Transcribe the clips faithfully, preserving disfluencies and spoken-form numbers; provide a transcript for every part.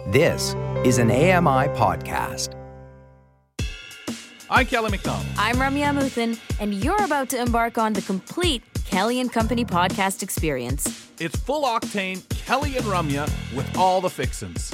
This is an A M I podcast. I'm Kelly McDonald. I'm Ramya Muthan, and you're about to embark on the complete Kelly and Company podcast experience. It's full octane Kelly and Ramya with all the fixins.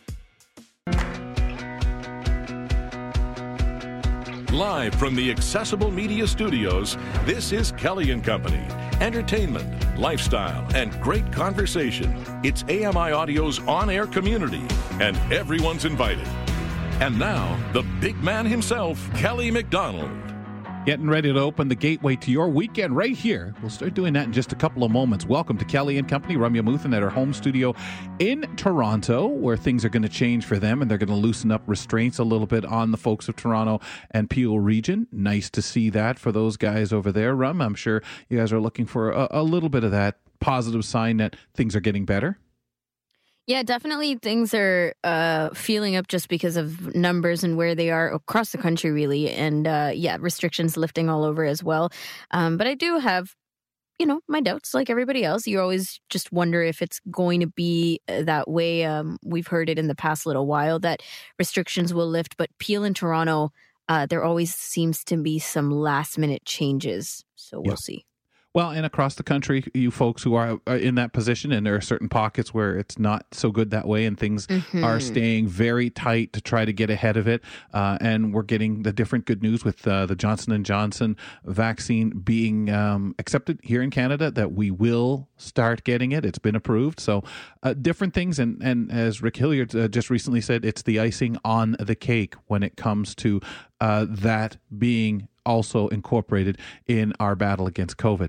Live from the Accessible Media Studios, this is Kelly and Company. Entertainment, lifestyle, and great conversation. It's A M I Audio's on-air community, and everyone's invited. And now, the big man himself, Kelly McDonald. Getting ready to open the gateway to your weekend right here. We'll start doing that in just a couple of moments. Welcome to Kelly and Company, Ramya Muthan at our home studio in Toronto, where things are going to change for them and they're going to loosen up restraints a little bit on the folks of Toronto and Peel region. Nice to see that for those guys over there. Rum, I'm sure you guys are looking for a, a little bit of that positive sign that things are getting better. Yeah, definitely things are uh, feeling up just because of numbers and where they are across the country, really. And uh, yeah, restrictions lifting all over as well. Um, but I do have, you know, my doubts like everybody else. You always just wonder if it's going to be that way. Um, we've heard it in the past little while that restrictions will lift. But Peel in Toronto, uh, there always seems to be some last minute changes. So we'll yep. see. Well, and across the country, you folks who are in that position, and there are certain pockets where it's not so good that way, and things mm-hmm. are staying very tight to try to get ahead of it. Uh, and we're getting the different good news with uh, the Johnson and Johnson vaccine being um, accepted here in Canada, that we will start getting it. It's been approved. So uh, different things. And, and as Rick Hilliard uh, just recently said, it's the icing on the cake when it comes to uh, that being also incorporated in our battle against COVID.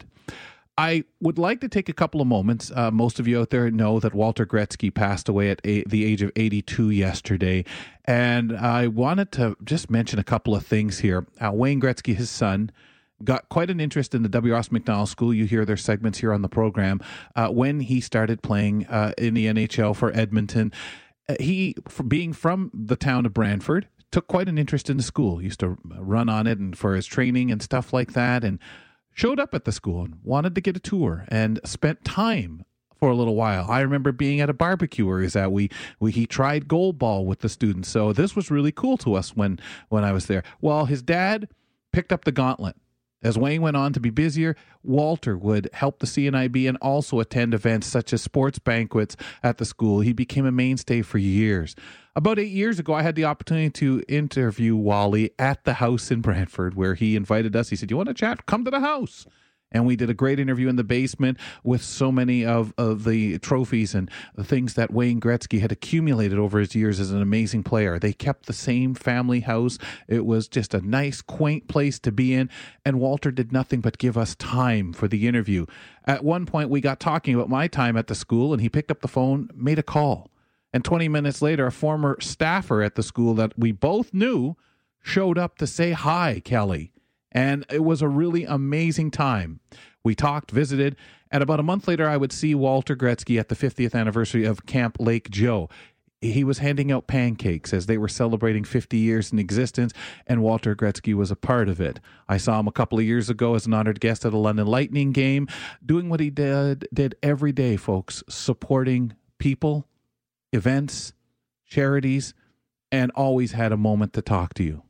I would like to take a couple of moments. Uh, most of you out there know that Walter Gretzky passed away at a, the age of eighty-two yesterday. And I wanted to just mention a couple of things here. Uh, Wayne Gretzky, his son, got quite an interest in the W. Ross Macdonald School. You hear their segments here on the program. Uh, when he started playing uh, in the N H L for Edmonton, uh, he, for being from the town of Brantford, took quite an interest in the school. Used to run on it and for his training and stuff like that, and showed up at the school and wanted to get a tour and spent time for a little while. I remember being at a barbecue where he was at. We, we he tried goal ball with the students. So this was really cool to us when, when I was there. Well, his dad picked up the gauntlet. As Wayne went on to be busier, Walter would help the C N I B and also attend events such as sports banquets at the school. He became a mainstay for years. About eight years ago, I had the opportunity to interview Wally at the house in Brantford, where he invited us. He said, "You want to chat? Come to the house." And we did a great interview in the basement with so many of, of the trophies and the things that Wayne Gretzky had accumulated over his years as an amazing player. They kept the same family house. It was just a nice, quaint place to be in. And Walter did nothing but give us time for the interview. At one point, we got talking about my time at the school, and he picked up the phone, made a call. And twenty minutes later, a former staffer at the school that we both knew showed up to say hi, Kelly. And it was a really amazing time. We talked, visited, and about a month later, I would see Walter Gretzky at the fiftieth anniversary of Camp Lake Joe. He was handing out pancakes as they were celebrating fifty years in existence, and Walter Gretzky was a part of it. I saw him a couple of years ago as an honored guest at a London Lightning game, doing what he did, did every day, folks, supporting people, events, charities, and always had a moment to talk to you.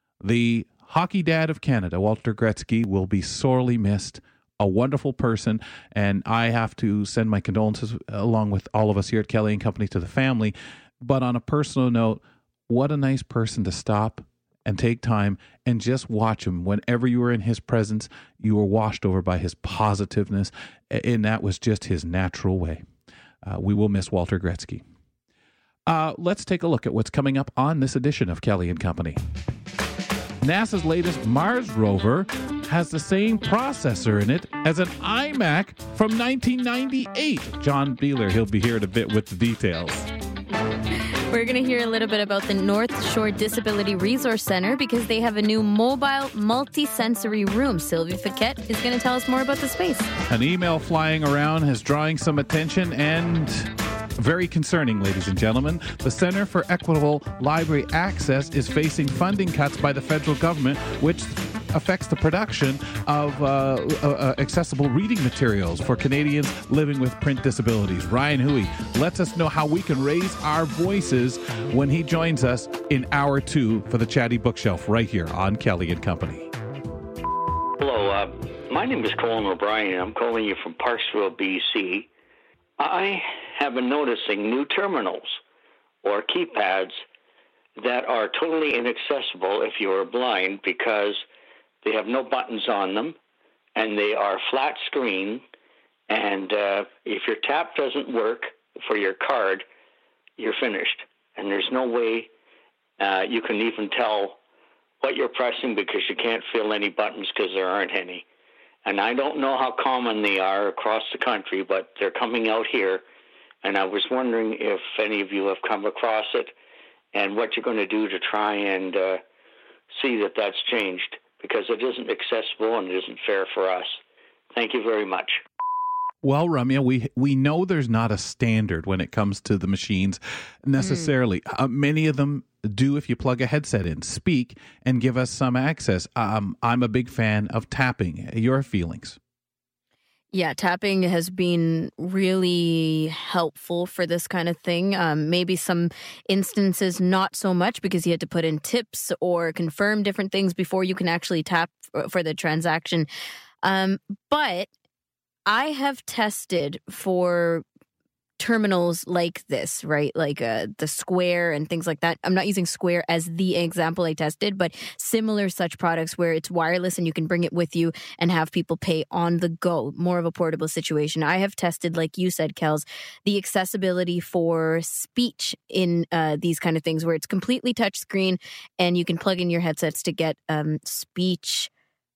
The hockey dad of Canada, Walter Gretzky, will be sorely missed. A wonderful person, and I have to send my condolences along with all of us here at Kelly and Company to the family. But on a personal note, what a nice person to stop and take time and just watch him. Whenever you were in his presence, you were washed over by his positiveness, and that was just his natural way. Uh, we will miss Walter Gretzky. Uh, let's take a look at what's coming up on this edition of Kelly and Company. NASA's latest Mars rover has the same processor in it as an iMac from nineteen ninety-eight. John Beeler, he'll be here in a bit with the details. We're going to hear a little bit about the North Shore Disability Resource Center because they have a new mobile multi-sensory room. Sylvie Fouquet is going to tell us more about the space. An email flying around is drawing some attention and very concerning, ladies and gentlemen. The Center for Equitable Library Access is facing funding cuts by the federal government, which affects the production of uh, uh, accessible reading materials for Canadians living with print disabilities. Ryan Huey lets us know how we can raise our voices when he joins us in hour two for the Chatty Bookshelf right here on Kelly and Company. Hello, uh, my name is Colin O'Brien. I'm calling you from Parksville, B C. I have been noticing new terminals or keypads that are totally inaccessible if you are blind because they have no buttons on them and they are flat screen. And uh, if your tap doesn't work for your card, you're finished. And there's no way uh, you can even tell what you're pressing because you can't feel any buttons because there aren't any. And I don't know how common they are across the country, but they're coming out here. And I was wondering if any of you have come across it and what you're going to do to try and uh, see that that's changed, because it isn't accessible and it isn't fair for us. Thank you very much. Well, Ramya, we we know there's not a standard when it comes to the machines necessarily. Mm. Uh, many of them do, if you plug a headset in, speak and give us some access. Um, I'm a big fan of tapping. Your feelings? Yeah, tapping has been really helpful for this kind of thing. Um, maybe some instances not so much because you had to put in tips or confirm different things before you can actually tap for the transaction. Um, but I have tested for terminals like this, right? Like uh, the Square and things like that. I'm not using Square as the example I tested, but similar such products where it's wireless and you can bring it with you and have people pay on the go, more of a portable situation. I have tested, like you said, Kels, the accessibility for speech in uh, these kind of things where it's completely touchscreen and you can plug in your headsets to get um, speech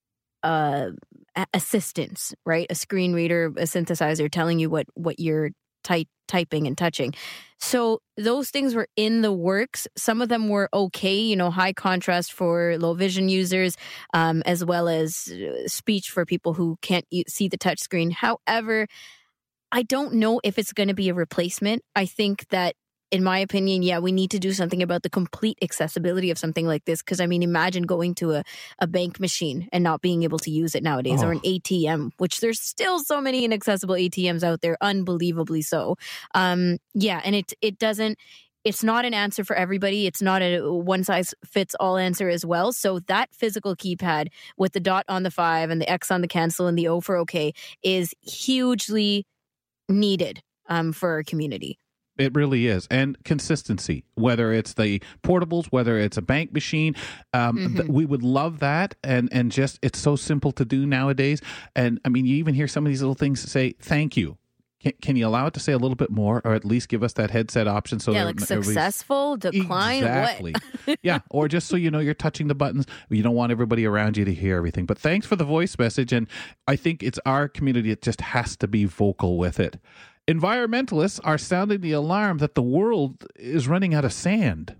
uh, assistance, right? A screen reader, a synthesizer telling you what, what you're Type, typing and touching. So those things were in the works. Some of them were okay, you know, high contrast for low vision users, um, as well as speech for people who can't see the touch screen. However, I don't know if it's going to be a replacement. I think that, in my opinion, yeah, we need to do something about the complete accessibility of something like this. Because, I mean, imagine going to a, a bank machine and not being able to use it nowadays, oh. or an A T M, which there's still so many inaccessible A T Ms out there, unbelievably so. Um, yeah, and it it doesn't, it's not an answer for everybody. It's not a one-size-fits-all answer as well. So that physical keypad with the dot on the five and the X on the cancel and the O for OK is hugely needed um, for our community. It really is. And consistency, whether it's the portables, whether it's a bank machine, um, mm-hmm. th- we would love that. And, and just, it's so simple to do nowadays. And I mean, you even hear some of these little things say, thank you. Can, can you allow it to say a little bit more, or at least give us that headset option? So yeah, like successful, decline, exactly. what? Yeah, or just so you know you're touching the buttons. You don't want everybody around you to hear everything. But thanks for the voice message. And I think it's our community that just has to be vocal with it. Environmentalists are sounding the alarm that the world is running out of sand.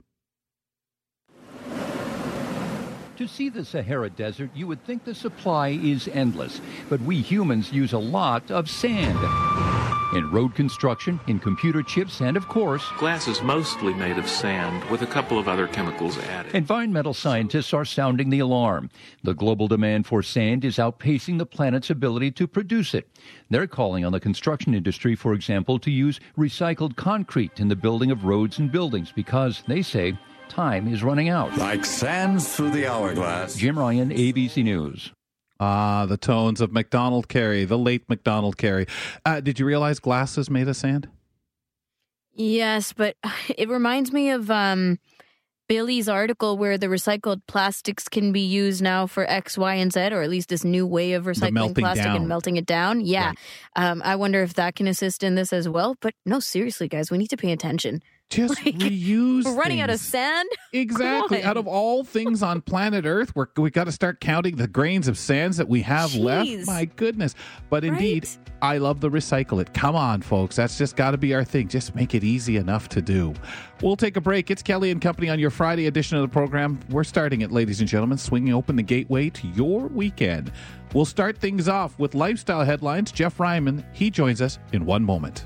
To see the Sahara Desert, you would think the supply is endless, but we humans use a lot of sand. In road construction, in computer chips, and of course, glass is mostly made of sand with a couple of other chemicals added. Environmental scientists are sounding the alarm. The global demand for sand is outpacing the planet's ability to produce it. They're calling on the construction industry, for example, to use recycled concrete in the building of roads and buildings because, they say, time is running out. Like sands through the hourglass. Jim Ryan, A B C News. Ah, the tones of MacDonald Carey, the late MacDonald Carey. Uh, did you realize glass is made of sand? Yes, but it reminds me of um, Billy's article where the recycled plastics can be used now for X, Y, and Z, or at least this new way of recycling plastic down. and melting it down. Yeah. Right. Um, I wonder if that can assist in this as well. But no, seriously, guys, we need to pay attention. Just like, reuse We're running things. out of sand? Exactly. Out of all things on planet Earth, we're, we got to start counting the grains of sands that we have Jeez. left. My goodness. But indeed, right? I love the recycle it. Come on, folks. That's just got to be our thing. Just make it easy enough to do. We'll take a break. It's Kelly and Company on your Friday edition of the program. We're starting it, ladies and gentlemen, swinging open the gateway to your weekend. We'll start things off with lifestyle headlines. Jeff Ryman, he joins us in one moment.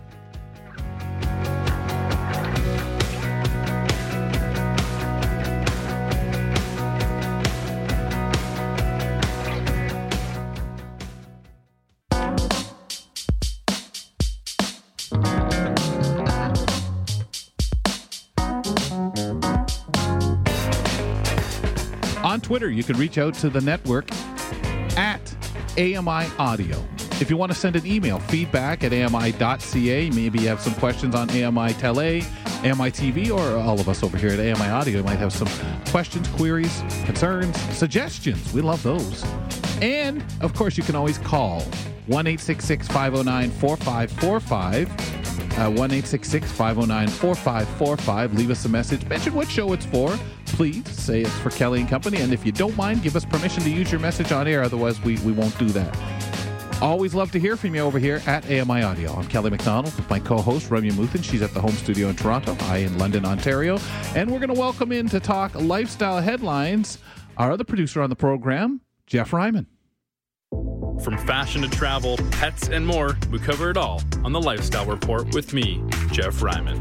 on Twitter, you can reach out to the network at A M I Audio. If you want to send an email, feedback at A M I dot C A. Maybe you have some questions on A M I Tele, A M I T V, or all of us over here at A M I Audio might have some questions, queries, concerns, suggestions. We love those. And, of course, you can always call one eight six six, five oh nine, four five four five. Uh, one eight six six, five oh nine, four five four five. Leave us a message. Mention what show it's for. Please say it's for Kelly and Company. And if you don't mind, give us permission to use your message on air. Otherwise, we, we won't do that. Always love to hear from you over here at A M I Audio. I'm Kelly McDonald with my co-host, Ramya Muthan. She's at the home studio in Toronto. I in London, Ontario. And we're going to welcome in to talk lifestyle headlines our other producer on the program, Jeff Ryman. From fashion to travel, pets, and more, we cover it all on the Lifestyle Report with me, Jeff Ryman.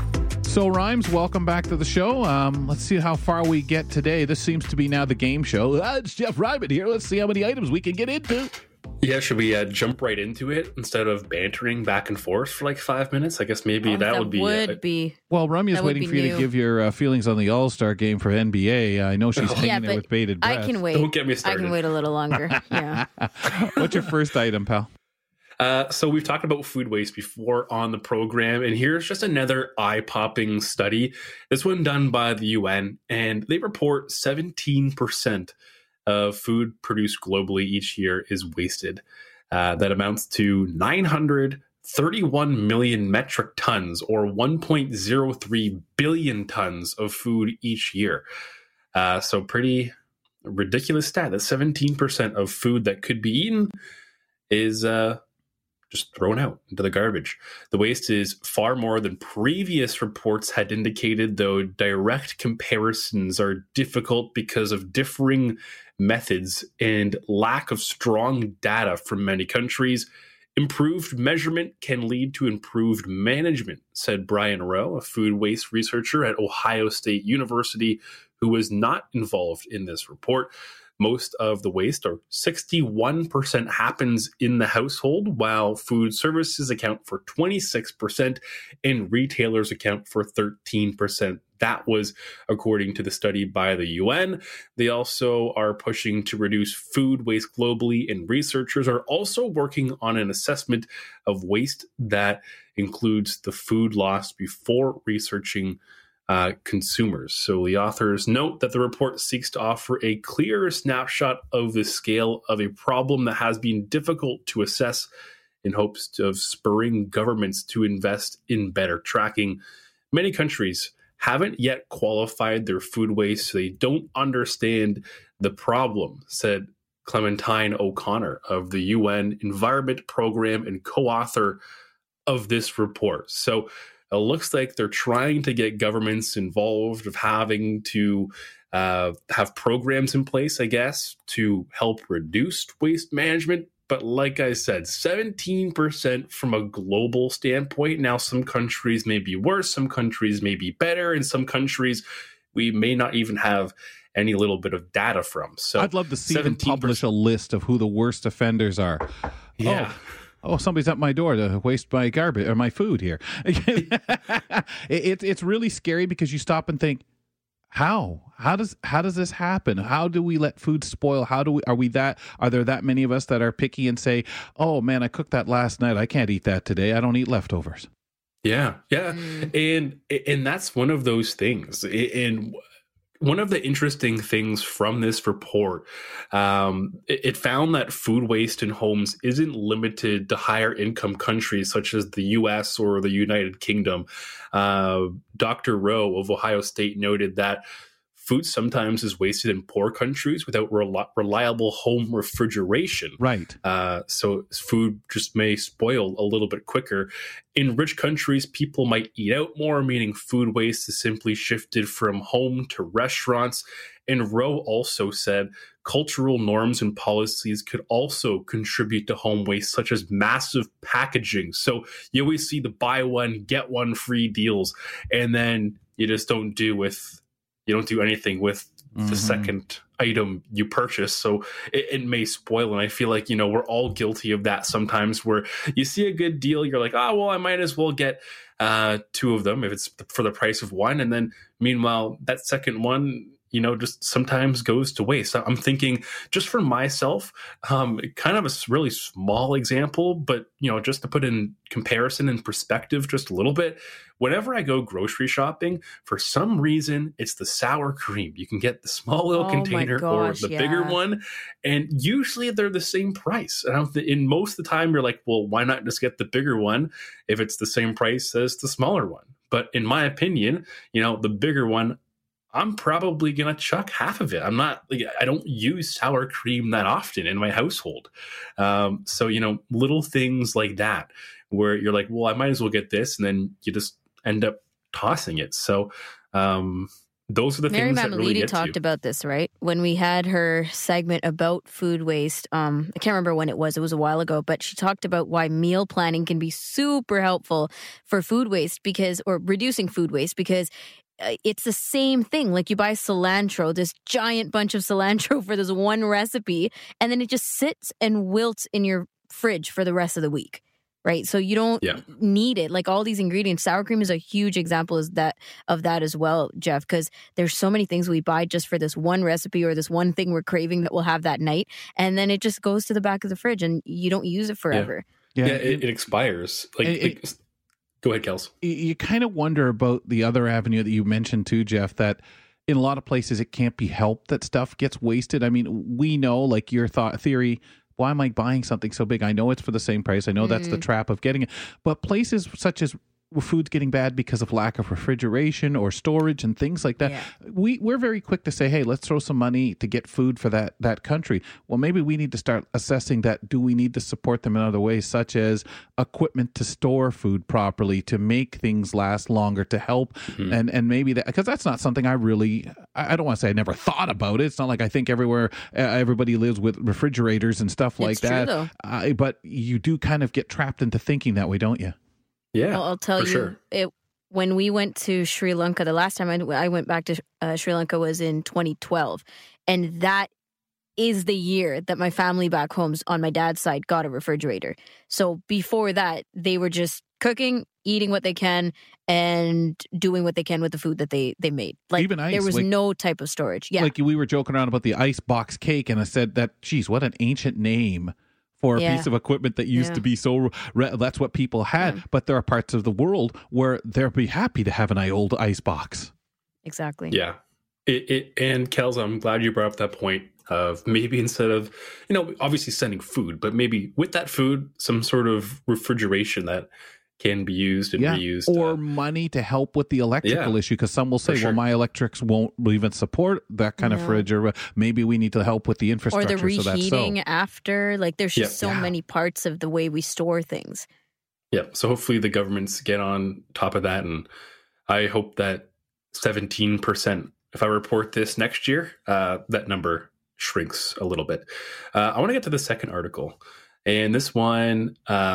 So, Rhymes, welcome back to the show. Um, let's see how far we get today. This seems to be now the game show. Ah, it's Jeff Ryman here. Let's see how many items we can get into. Yeah, should we uh, jump right into it instead of bantering back and forth for like five minutes? I guess maybe oh, that, that would be... would uh, be. Well, Ramya's waiting for you new. to give your uh, feelings on the All-Star game for N B A. I know she's hanging yeah, there with bated breath. I can wait. Don't get me started. I can wait a little longer. Yeah. What's your first item, pal? Uh, so we've talked about food waste before on the program, and here's just another eye-popping study. This one done by the U N, and they report seventeen percent of food produced globally each year is wasted. Uh, that amounts to nine hundred thirty-one million metric tons, or one point zero three billion tons of food each year. Uh, so pretty ridiculous stat that seventeen percent of food that could be eaten is uh, just thrown out into the garbage. The waste is far more than previous reports had indicated, though direct comparisons are difficult because of differing methods and lack of strong data from many countries. Improved measurement can lead to improved management, said Brian Rowe, a food waste researcher at Ohio State University, who was not involved in this report. Most of the waste, or sixty-one percent, happens in the household, while food services account for twenty-six percent and retailers account for thirteen percent. That was according to the study by the U N. They also are pushing to reduce food waste globally, and researchers are also working on an assessment of waste that includes the food lost before researching Uh, consumers. So the authors note that the report seeks to offer a clearer snapshot of the scale of a problem that has been difficult to assess, in hopes of spurring governments to invest in better tracking. Many countries haven't yet qualified their food waste, so they don't understand the problem, said Clementine O'Connor of the U N Environment Program and co-author of this report. So it looks like they're trying to get governments involved, of having to uh, have programs in place, I guess, to help reduce waste management. But like I said, seventeen percent from a global standpoint. Now, some countries may be worse, some countries may be better, and some countries we may not even have any little bit of data from. So I'd love to see them publish a list of who the worst offenders are. Yeah. Oh. Oh, somebody's at my door to waste my garbage or my food here. it, it, it's really scary because you stop and think, how? How does how does this happen? How do we let food spoil? How do we are we that are there that many of us that are picky and say, oh man, I cooked that last night. I can't eat that today. I don't eat leftovers. Yeah, yeah, and and that's one of those things. And one of the interesting things from this report, um, it, it found that food waste in homes isn't limited to higher income countries such as the U S or the United Kingdom. Uh, Doctor Rowe of Ohio State noted that food sometimes is wasted in poor countries without rel- reliable home refrigeration. Right. Uh, so food just may spoil a little bit quicker. In rich countries, people might eat out more, meaning food waste is simply shifted from home to restaurants. And Rowe also said cultural norms and policies could also contribute to home waste, such as massive packaging. So you always see the buy one, get one free deals, and then you just don't do with You don't do anything with mm-hmm. the second item you purchase. So it, it may spoil. And I feel like, you know, we're all guilty of that sometimes, where you see a good deal, you're like, oh, well, I might as well get uh, two of them if it's for the price of one. And then meanwhile, that second one, you know, just sometimes goes to waste. I'm thinking just for myself, um, kind of a really small example, but, you know, just to put in comparison and perspective just a little bit, whenever I go grocery shopping, for some reason, it's the sour cream. You can get the small little Oh container gosh, or the yeah. bigger one, and usually they're the same price. And I'm th- in most of the time, you're like, well, why not just get the bigger one if it's the same price as the smaller one? But in my opinion, you know, the bigger one, I'm probably going to chuck half of it. I'm not, like, I don't use sour cream that often in my household. Um, so, you know, little things like that where you're like, well, I might as well get this. And then you just end up tossing it. So, um, those are the Mary things that really Mamalidi get talked you. about this, right? When we had her segment about food waste, um, I can't remember when it was. It was a while ago, but she talked about why meal planning can be super helpful for food waste because, or reducing food waste because uh, it's the same thing. Like you buy cilantro, this giant bunch of cilantro for this one recipe, and then it just sits and wilts in your fridge for the rest of the week. Right. So you don't Yeah. need it. Like all these ingredients, sour cream is a huge example is that of that as well, Jeff, because there's so many things we buy just for this one recipe or this one thing we're craving that we'll have that night. And then it just goes to the back of the fridge and you don't use it forever. Yeah, it, it expires. Like, It- like go ahead, Kels. You- You kind of wonder about the other avenue that you mentioned too, Jeff, that in a lot of places it can't be helped that stuff gets wasted. I mean, we know, like your thought theory, why am I buying something so big? I know it's for the same price. I know that's the trap of getting it. But places such as food's getting bad because of lack of refrigeration or storage and things like that, Yeah. we, we're very quick to say, hey, let's throw some money to get food for that, that country. Well, maybe we need to start assessing that. Do we need to support them in other ways, such as equipment to store food properly, to make things last longer, to help? Mm-hmm. And and maybe that, because that's not something I really, I I don't want to say I never thought about it. It's not like I think everywhere, uh, everybody lives with refrigerators and stuff like It's true, that. though. Uh, but you do kind of get trapped into thinking that way, don't you? Yeah, Well, I'll tell for you, sure. it when we went to Sri Lanka, the last time I, I went back to uh, Sri Lanka was in twenty twelve. And that is the year that my family back home on my dad's side got a refrigerator. So before that, they were just cooking, eating what they can, and doing what they can with the food that they, they made. Like Even ice, there was like- no type of storage. Yeah. Like we were joking around about the ice box cake, and I said that, geez, what an ancient name for a Yeah. piece of equipment that used Yeah. to be so, re- that's what people had. Yeah. But there are parts of the world where they'll be happy to have an old ice box. exactly. Yeah. It, it, and Kels, I'm glad you brought up that point of maybe instead of, you know, obviously sending food, but maybe with that food, some sort of refrigeration that can be used and Yeah. reused. Or uh, money to help with the electrical Yeah. issue, because some will say, For sure. well, my electrics won't even support that kind of No. fridge, or maybe we need to help with the Or infrastructure. the so that's so. reheating after. Like there's just Yeah. so Yeah. many parts of the way we store things. yeah. So hopefully the governments get on top of that. And I hope that seventeen percent, if I report this next year, uh, that number shrinks a little bit. Uh, I want to get to the second article. And this one,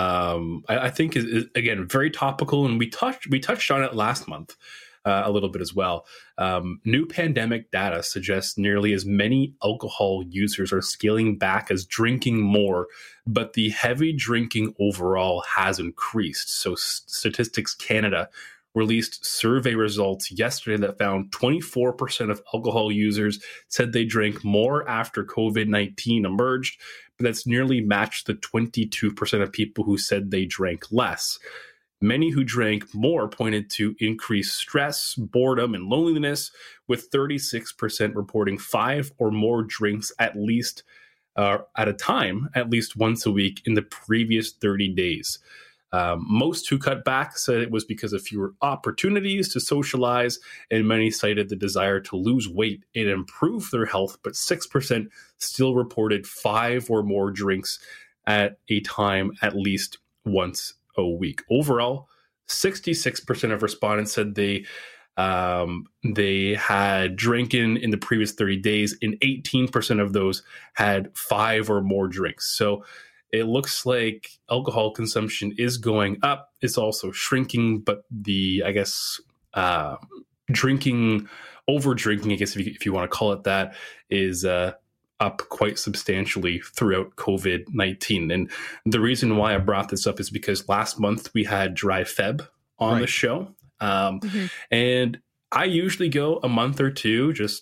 um, I, I think is, is again very topical, and we touched we touched on it last month uh, a little bit as well. Um, new pandemic data suggests nearly as many alcohol users are scaling back as drinking more, but the heavy drinking overall has increased. So, S- Statistics Canada released survey results yesterday that found twenty-four percent of alcohol users said they drank more after COVID nineteen emerged, but that's nearly matched the twenty-two percent of people who said they drank less. Many who drank more pointed to increased stress, boredom, and loneliness, with thirty-six percent reporting five or more drinks at least uh, at a time, at least once a week in the previous thirty days. Um, most who cut back said it was because of fewer opportunities to socialize, and many cited the desire to lose weight and improve their health, but six percent still reported five or more drinks at a time at least once a week. Overall, sixty-six percent of respondents said they um, they had drinking in the previous thirty days, and eighteen percent of those had five or more drinks. So it looks like alcohol consumption is going up. It's also shrinking, but the, I guess, uh, drinking, over drinking, I guess if you, if you want to call it that, is uh, up quite substantially throughout COVID nineteen. And the reason why I brought this up is because last month we had Dry Feb on Right. the show. Um, Mm-hmm. And I usually go a month or two just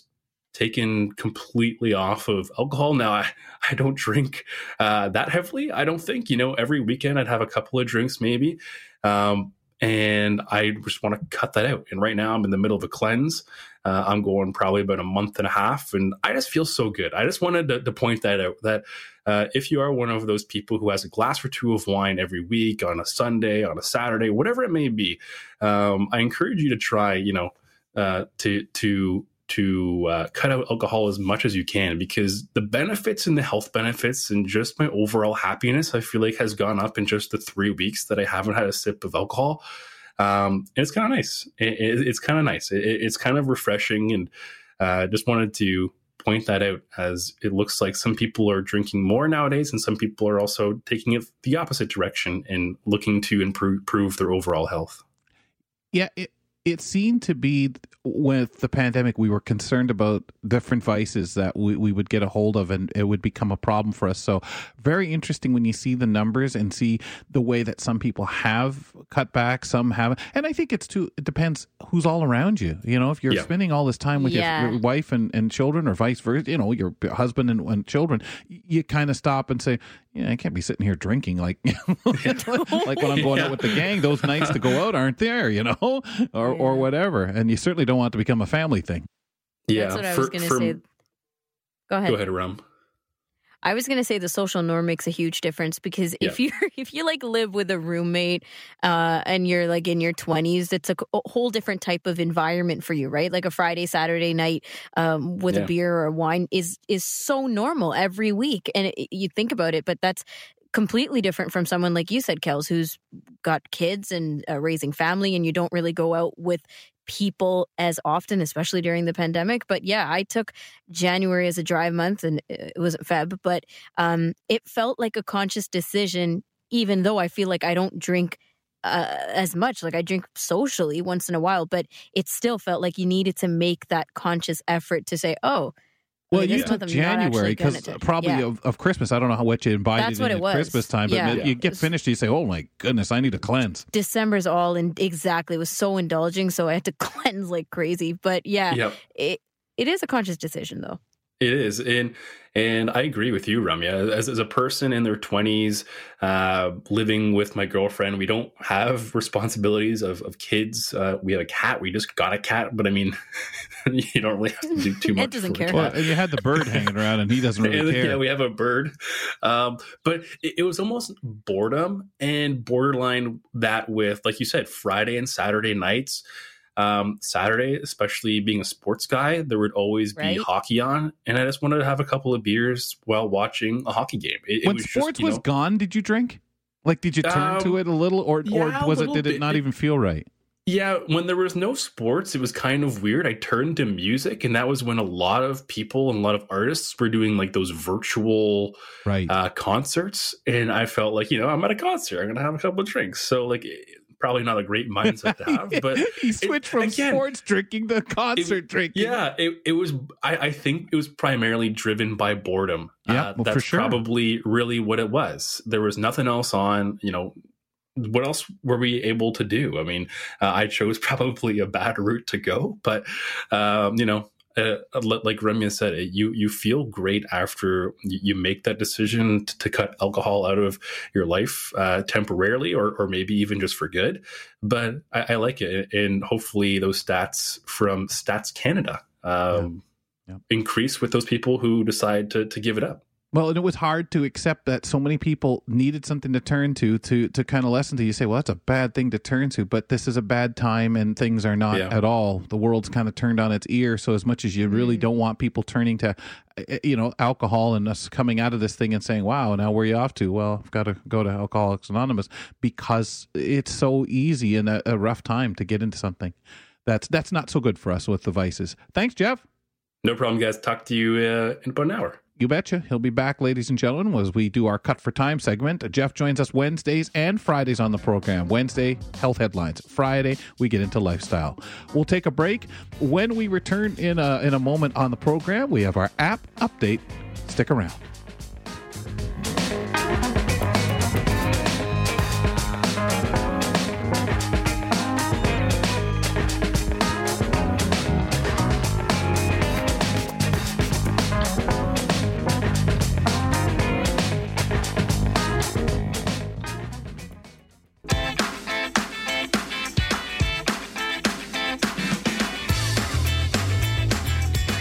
taken completely off of alcohol. Now, I, I don't drink uh, that heavily. I don't think, you know, every weekend I'd have a couple of drinks maybe. Um, and I just want to cut that out. And right now I'm in the middle of a cleanse. Uh, I'm going probably about a month and a half, and I just feel so good. I just wanted to, to point that out, that uh, if you are one of those people who has a glass or two of wine every week, on a Sunday, on a Saturday, whatever it may be, um, I encourage you to try, you know, uh, to to to uh, cut out alcohol as much as you can, because the benefits and the health benefits and just my overall happiness, I feel like, has gone up in just the three weeks that I haven't had a sip of alcohol. Um, and it's kind of nice. It, it, it's kind of nice. It, it's kind of refreshing. And uh, just wanted to point that out, as it looks like some people are drinking more nowadays, and some people are also taking it the opposite direction and looking to improve, improve their overall health. Yeah, it, it seemed to be, with the pandemic, we were concerned about different vices that we, we would get a hold of, and it would become a problem for us. So very interesting when you see the numbers and see the way that some people have cut back, some haven't. And I think it's too, it depends who's all around you. You know, if you're yeah. spending all this time with yeah. your, your wife and, and children, or vice versa, you know, your husband and, and children, you kind of stop and say, yeah, I can't be sitting here drinking like like when I'm going yeah. out with the gang. Those nights to go out aren't there, you know, or yeah. or whatever. And you certainly don't want it to become a family thing. Yeah, that's what I for, was going to for, say. Go ahead. Go ahead, Rum. I was going to say the social norm makes a huge difference, because if yeah. you're if you like live with a roommate uh, and you're like in your twenties, it's a, a whole different type of environment for you, right? Like a Friday, Saturday night um, with yeah. a beer or a wine is is so normal every week, and it, you think about it, but that's completely different from someone like you said, Kels, who's got kids and uh, raising family, and you don't really go out with people as often, especially during the pandemic. But yeah, I took January as a dry month, and it wasn't Feb, but um, it felt like a conscious decision, even though I feel like I don't drink uh, as much. Like I drink socially once in a while, but it still felt like you needed to make that conscious effort to say, oh, well, okay, you took January because probably yeah. of, of Christmas. I don't know how much you invited That's what in it at was. Christmas time, but yeah. you, you get finished, you say, "Oh my goodness, I need to cleanse." December's all in exactly. It was so indulging, so I had to cleanse like crazy. But yeah, yep. it it is a conscious decision, though. It is. And and I agree with you, Ramya. As, as a person in their twenties, uh, living with my girlfriend, we don't have responsibilities of, of kids. Uh, we have a cat. We just got a cat. But I mean, you don't really have to do too much. It doesn't for care. Well, and you had the bird hanging around, and he doesn't really and, care. Yeah, we have a bird. Um, but it, it was almost boredom, and borderline that with, like you said, Friday and Saturday nights. Um, Saturday, especially being a sports guy, there would always be right? hockey on, and I just wanted to have a couple of beers while watching a hockey game. It, when it was sports just, you was know, gone, did you drink? Like, did you turn um, to it a little, or yeah, or was a it? Did bit. it not even feel right? Yeah, when there was no sports, it was kind of weird. I turned to music, and that was when a lot of people and a lot of artists were doing like those virtual right uh, concerts, and I felt like, you know, I'm at a concert. I'm gonna have a couple of drinks. So like. Probably not a great mindset to have, but he switched it, from again, sports drinking to concert it, drinking. Yeah, it, it was. I, I think it was primarily driven by boredom. Yeah, uh, well, that's for sure. probably really what it was. There was nothing else on. You know, what else were we able to do? I mean, uh, I chose probably a bad route to go, but um, you know. Uh, like Ramya said, you you feel great after you make that decision to, to cut alcohol out of your life uh, temporarily, or or maybe even just for good. But I, I like it, and hopefully those stats from Stats Canada um, yeah. Yeah. increase with those people who decide to to give it up. Well, and it was hard to accept that so many people needed something to turn to, to to kind of lessen to. You say, well, that's a bad thing to turn to, but this is a bad time and things are not yeah. at all. The world's kind of turned on its ear. So as much as you really don't want people turning to, you know, alcohol and us coming out of this thing and saying, wow, now where are you off to? Well, I've got to go to Alcoholics Anonymous, because it's so easy in a, a rough time to get into something. That's, that's not so good for us with the vices. Thanks, Jeff. No problem, guys. Talk to you uh, in about an hour. You betcha. He'll be back, ladies and gentlemen, as we do our Cut for Time segment. Jeff joins us Wednesdays and Fridays on the program. Wednesday, health headlines. Friday, we get into lifestyle. We'll take a break. When we return in a, in a moment on the program, we have our app update. Stick around.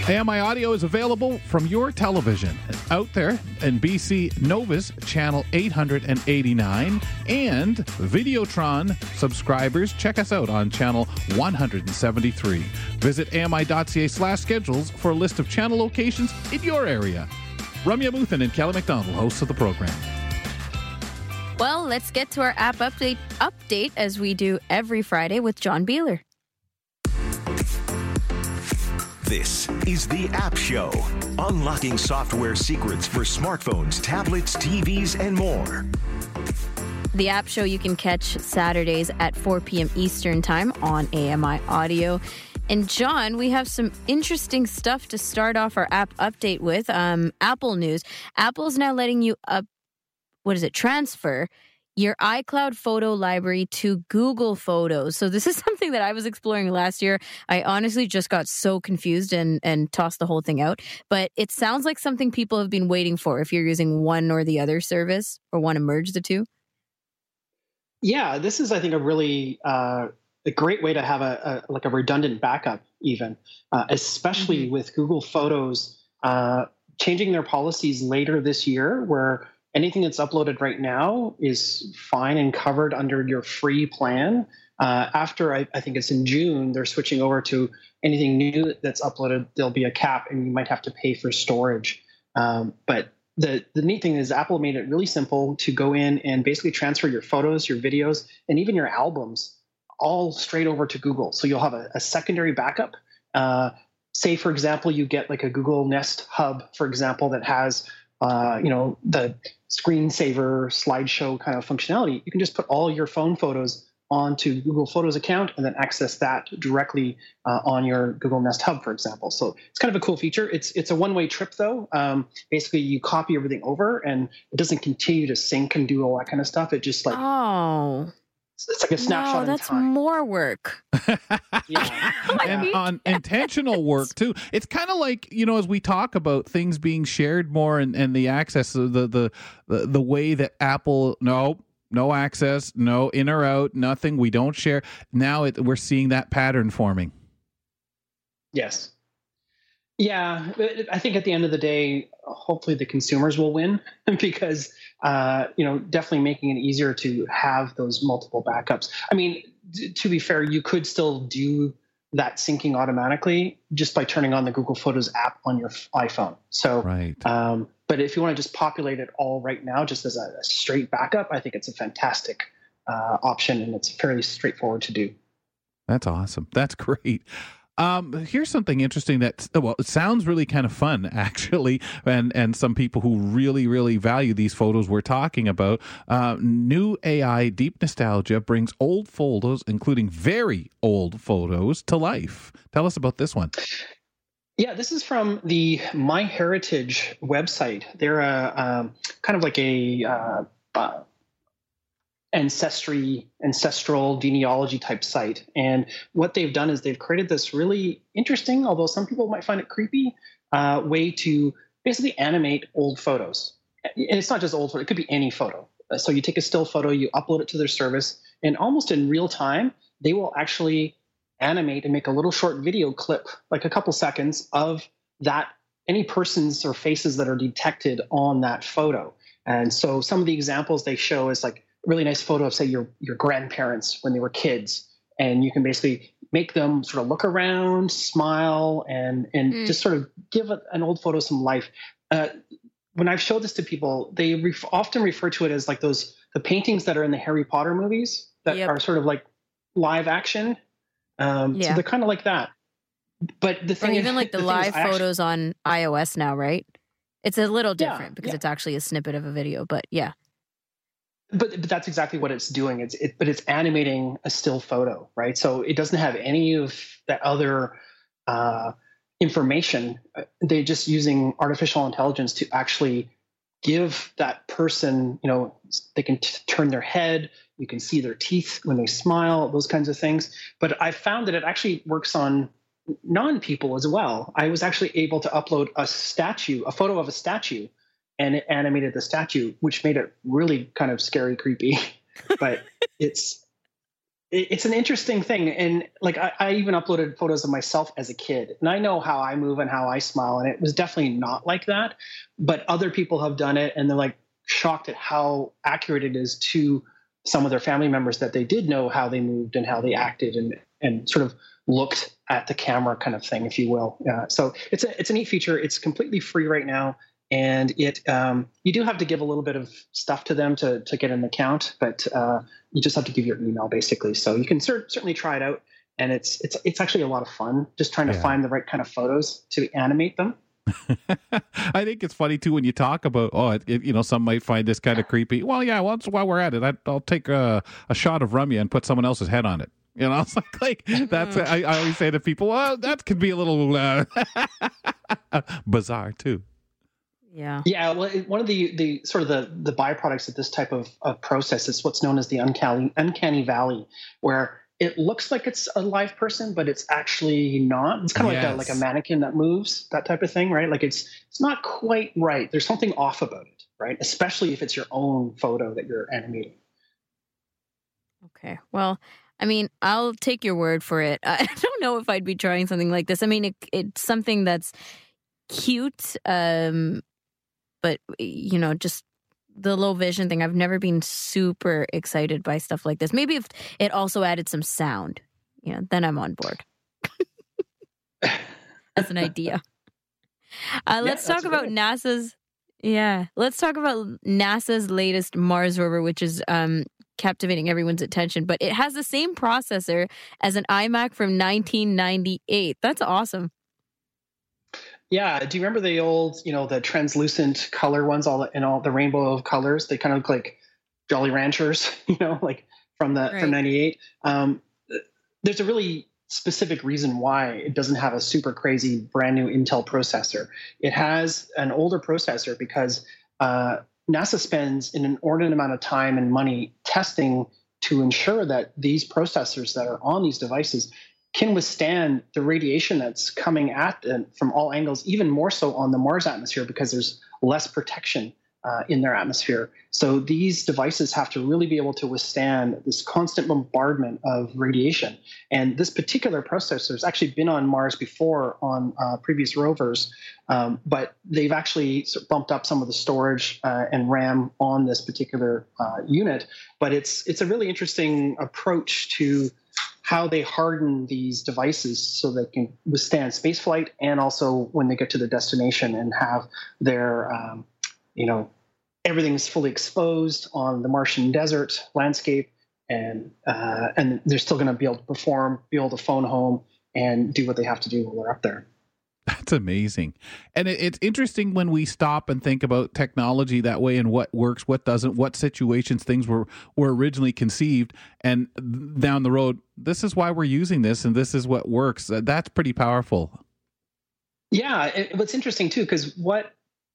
A M I Audio is available from your television. Out there in B C, Novus, channel eight hundred eighty-nine, and Videotron subscribers, check us out on channel one hundred seventy-three. Visit ami.ca slash schedules for a list of channel locations in your area. Ramya Muthan and Kelly McDonald, hosts of the program. Well, let's get to our app update update as we do every Friday with John Beeler. This is the App Show, unlocking software secrets for smartphones, tablets, T Vs, and more. The App Show you can catch Saturdays at four p.m. Eastern Time on A M I Audio. And John, we have some interesting stuff to start off our app update with. Um, Apple news. Apple's now letting you up, what is it, transfer your iCloud photo library to Google Photos. So this is something that I was exploring last year. I honestly just got so confused and, and tossed the whole thing out. But it sounds like something people have been waiting for if you're using one or the other service or want to merge the two. Yeah, this is, I think, a really uh, a great way to have a, a like a redundant backup even, uh, especially mm-hmm. with Google Photos uh, changing their policies later this year where anything that's uploaded right now is fine and covered under your free plan. Uh, after, I, I think it's in June, they're switching over to anything new that's uploaded, there'll be a cap and you might have to pay for storage. Um, but the, the neat thing is Apple made it really simple to go in and basically transfer your photos, your videos, and even your albums all straight over to Google. So you'll have a, a secondary backup. Uh, say, for example, you get like a Google Nest Hub, for example, that has Uh, you know, the screensaver slideshow kind of functionality. You can just put all your phone photos onto Google Photos account and then access that directly uh, on your Google Nest Hub, for example. So it's kind of a cool feature. It's it's a one-way trip, though. Um, basically, you copy everything over, and it doesn't continue to sync and do all that kind of stuff. It just like oh. It's like a snapshot no, in that's time. more work. Yeah. And on intentional work too. It's kind of like, you know, as we talk about things being shared more and, and the access, the, the the the way that Apple, no, no access, no in or out, nothing. We don't share. Now it, we're seeing that pattern forming. Yes. Yeah, I think at the end of the day, hopefully the consumers will win because, uh, you know, definitely making it easier to have those multiple backups. I mean, d- to be fair, you could still do that syncing automatically just by turning on the Google Photos app on your f- iPhone. So, right. Um, but if you want to just populate it all right now, just as a, a straight backup, I think it's a fantastic uh, option and it's fairly straightforward to do. That's awesome. That's great. Um, here's something interesting that, well, it sounds really kind of fun, actually, and and some people who really, really value these photos we're talking about. Uh, new A I Deep Nostalgia brings old photos, including very old photos, to life. Tell us about this one. Yeah, this is from the MyHeritage website. They're a um, kind of like a uh, uh, ancestry, ancestral genealogy type site. And what they've done is they've created this really interesting, although some people might find it creepy, uh, way to basically animate old photos. And it's not just old photo, it could be any photo. So you take a still photo, you upload it to their service, and almost in real time, they will actually animate and make a little short video clip, like a couple seconds of that, any persons or faces that are detected on that photo. And so some of the examples they show is like a really nice photo of, say, your your grandparents when they were kids. And you can basically make them sort of look around, smile, and and mm. just sort of give a, an old photo some life. Uh, when I've showed this to people, they ref- often refer to it as like those the paintings that are in the Harry Potter movies that yep. are sort of like live action. Um, yeah. So they're kind of like that. But the thing, or even is, like the, the live photos actually, on iOS now, right? It's a little different yeah, because yeah. it's actually a snippet of a video. But yeah. But, but that's exactly what it's doing. It's it, but it's animating a still photo, right? So it doesn't have any of that other uh, information. They're just using artificial intelligence to actually give that person, you know, they can t- turn their head. You can see their teeth when they smile, those kinds of things. But I found that it actually works on non-people as well. I was actually able to upload a statue, a photo of a statue, and it animated the statue, which made it really kind of scary, creepy. But it's it's an interesting thing. And like, I, I even uploaded photos of myself as a kid, and I know how I move and how I smile. And it was definitely not like that, but other people have done it, and they're like shocked at how accurate it is to some of their family members that they did know how they moved and how they acted and, and sort of looked at the camera kind of thing, if you will. Uh, so it's a, it's a neat feature. It's completely free right now. And it, um, you do have to give a little bit of stuff to them to, to get an account, but uh, you just have to give your email basically. So you can cer- certainly try it out, and it's it's it's actually a lot of fun just trying to Yeah. find the right kind of photos to animate them. I think it's funny too when you talk about, oh, it, it, you know, some might find this kind of creepy. Well, yeah, once while we're at it, I, I'll take a, a shot of Ramya and put someone else's head on it. You know, it's like, like that's I, I always say to people, well, that could be a little uh, bizarre too. Yeah. Yeah. Well, it, one of the, the sort of the, the byproducts of this type of, of process is what's known as the uncanny, uncanny valley, where it looks like it's a live person, but it's actually not. It's kind of Yes. like a, like a mannequin that moves, that type of thing, right? Like it's it's not quite right. There's something off about it, right? Especially if it's your own photo that you're animating. Okay. Well, I mean, I'll take your word for it. I don't know if I'd be trying something like this. I mean, it, it's something that's cute, um, but, you know, just the low vision thing. I've never been super excited by stuff like this. Maybe if it also added some sound, you know, then I'm on board. That's an idea. Uh, let's yeah, talk about great. NASA's. Yeah, let's talk about NASA's latest Mars rover, which is um, captivating everyone's attention. But it has the same processor as an iMac from nineteen ninety-eight. That's awesome. Yeah. Do you remember the old, you know, the translucent color ones, all in all the rainbow of colors? They kind of look like Jolly Ranchers, you know, like from the Right. from ninety-eight. Um, there's a really specific reason why it doesn't have a super crazy brand new Intel processor. It has an older processor because uh, NASA spends an inordinate amount of time and money testing to ensure that these processors that are on these devices can withstand the radiation that's coming at them from all angles, even more so on the Mars atmosphere because there's less protection uh, in their atmosphere. So these devices have to really be able to withstand this constant bombardment of radiation. And this particular processor has actually been on Mars before on uh, previous rovers, um, but they've actually sort of bumped up some of the storage uh, and RAM on this particular uh, unit. But it's it's a really interesting approach to how they harden these devices so they can withstand spaceflight and also when they get to the destination and have their, um, you know, everything's fully exposed on the Martian desert landscape, and uh, and they're still going to be able to perform, be able to phone home, and do what they have to do while they're up there. That's amazing. And it, it's interesting when we stop and think about technology that way and what works, what doesn't, what situations things were, were originally conceived, and down the road, this is why we're using this and this is what works. Uh, that's pretty powerful. Yeah, it, what's interesting too, because what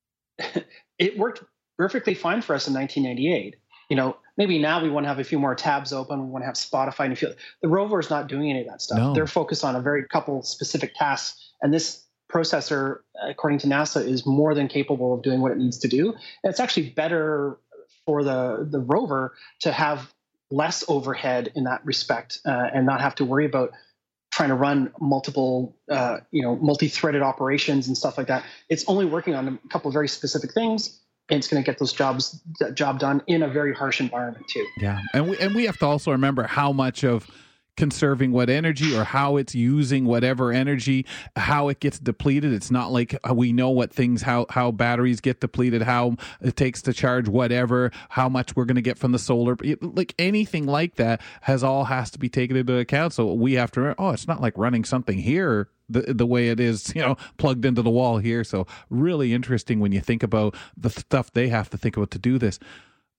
it worked perfectly fine for us in nineteen ninety-eight. You know, maybe now we want to have a few more tabs open. We want to have Spotify and a few. The rover is not doing any of that stuff. No. They're focused on a very couple specific tasks, and this processor, according to NASA, is more than capable of doing what it needs to do. And it's actually better for the the rover to have less overhead in that respect uh, and not have to worry about trying to run multiple, uh, you know, multi-threaded operations and stuff like that. It's only working on a couple of very specific things, and it's going to get those jobs that job done in a very harsh environment too. Yeah, and we and we have to also remember how much of conserving what energy or how it's using whatever energy, how it gets depleted. It's not like we know what things, how how batteries get depleted, how it takes to charge whatever, how much we're going to get from the solar, like anything like that has all has to be taken into account. So we have to remember, oh, it's not like running something here the the way it is, you know, plugged into the wall here. So really interesting when you think about the stuff they have to think about to do this.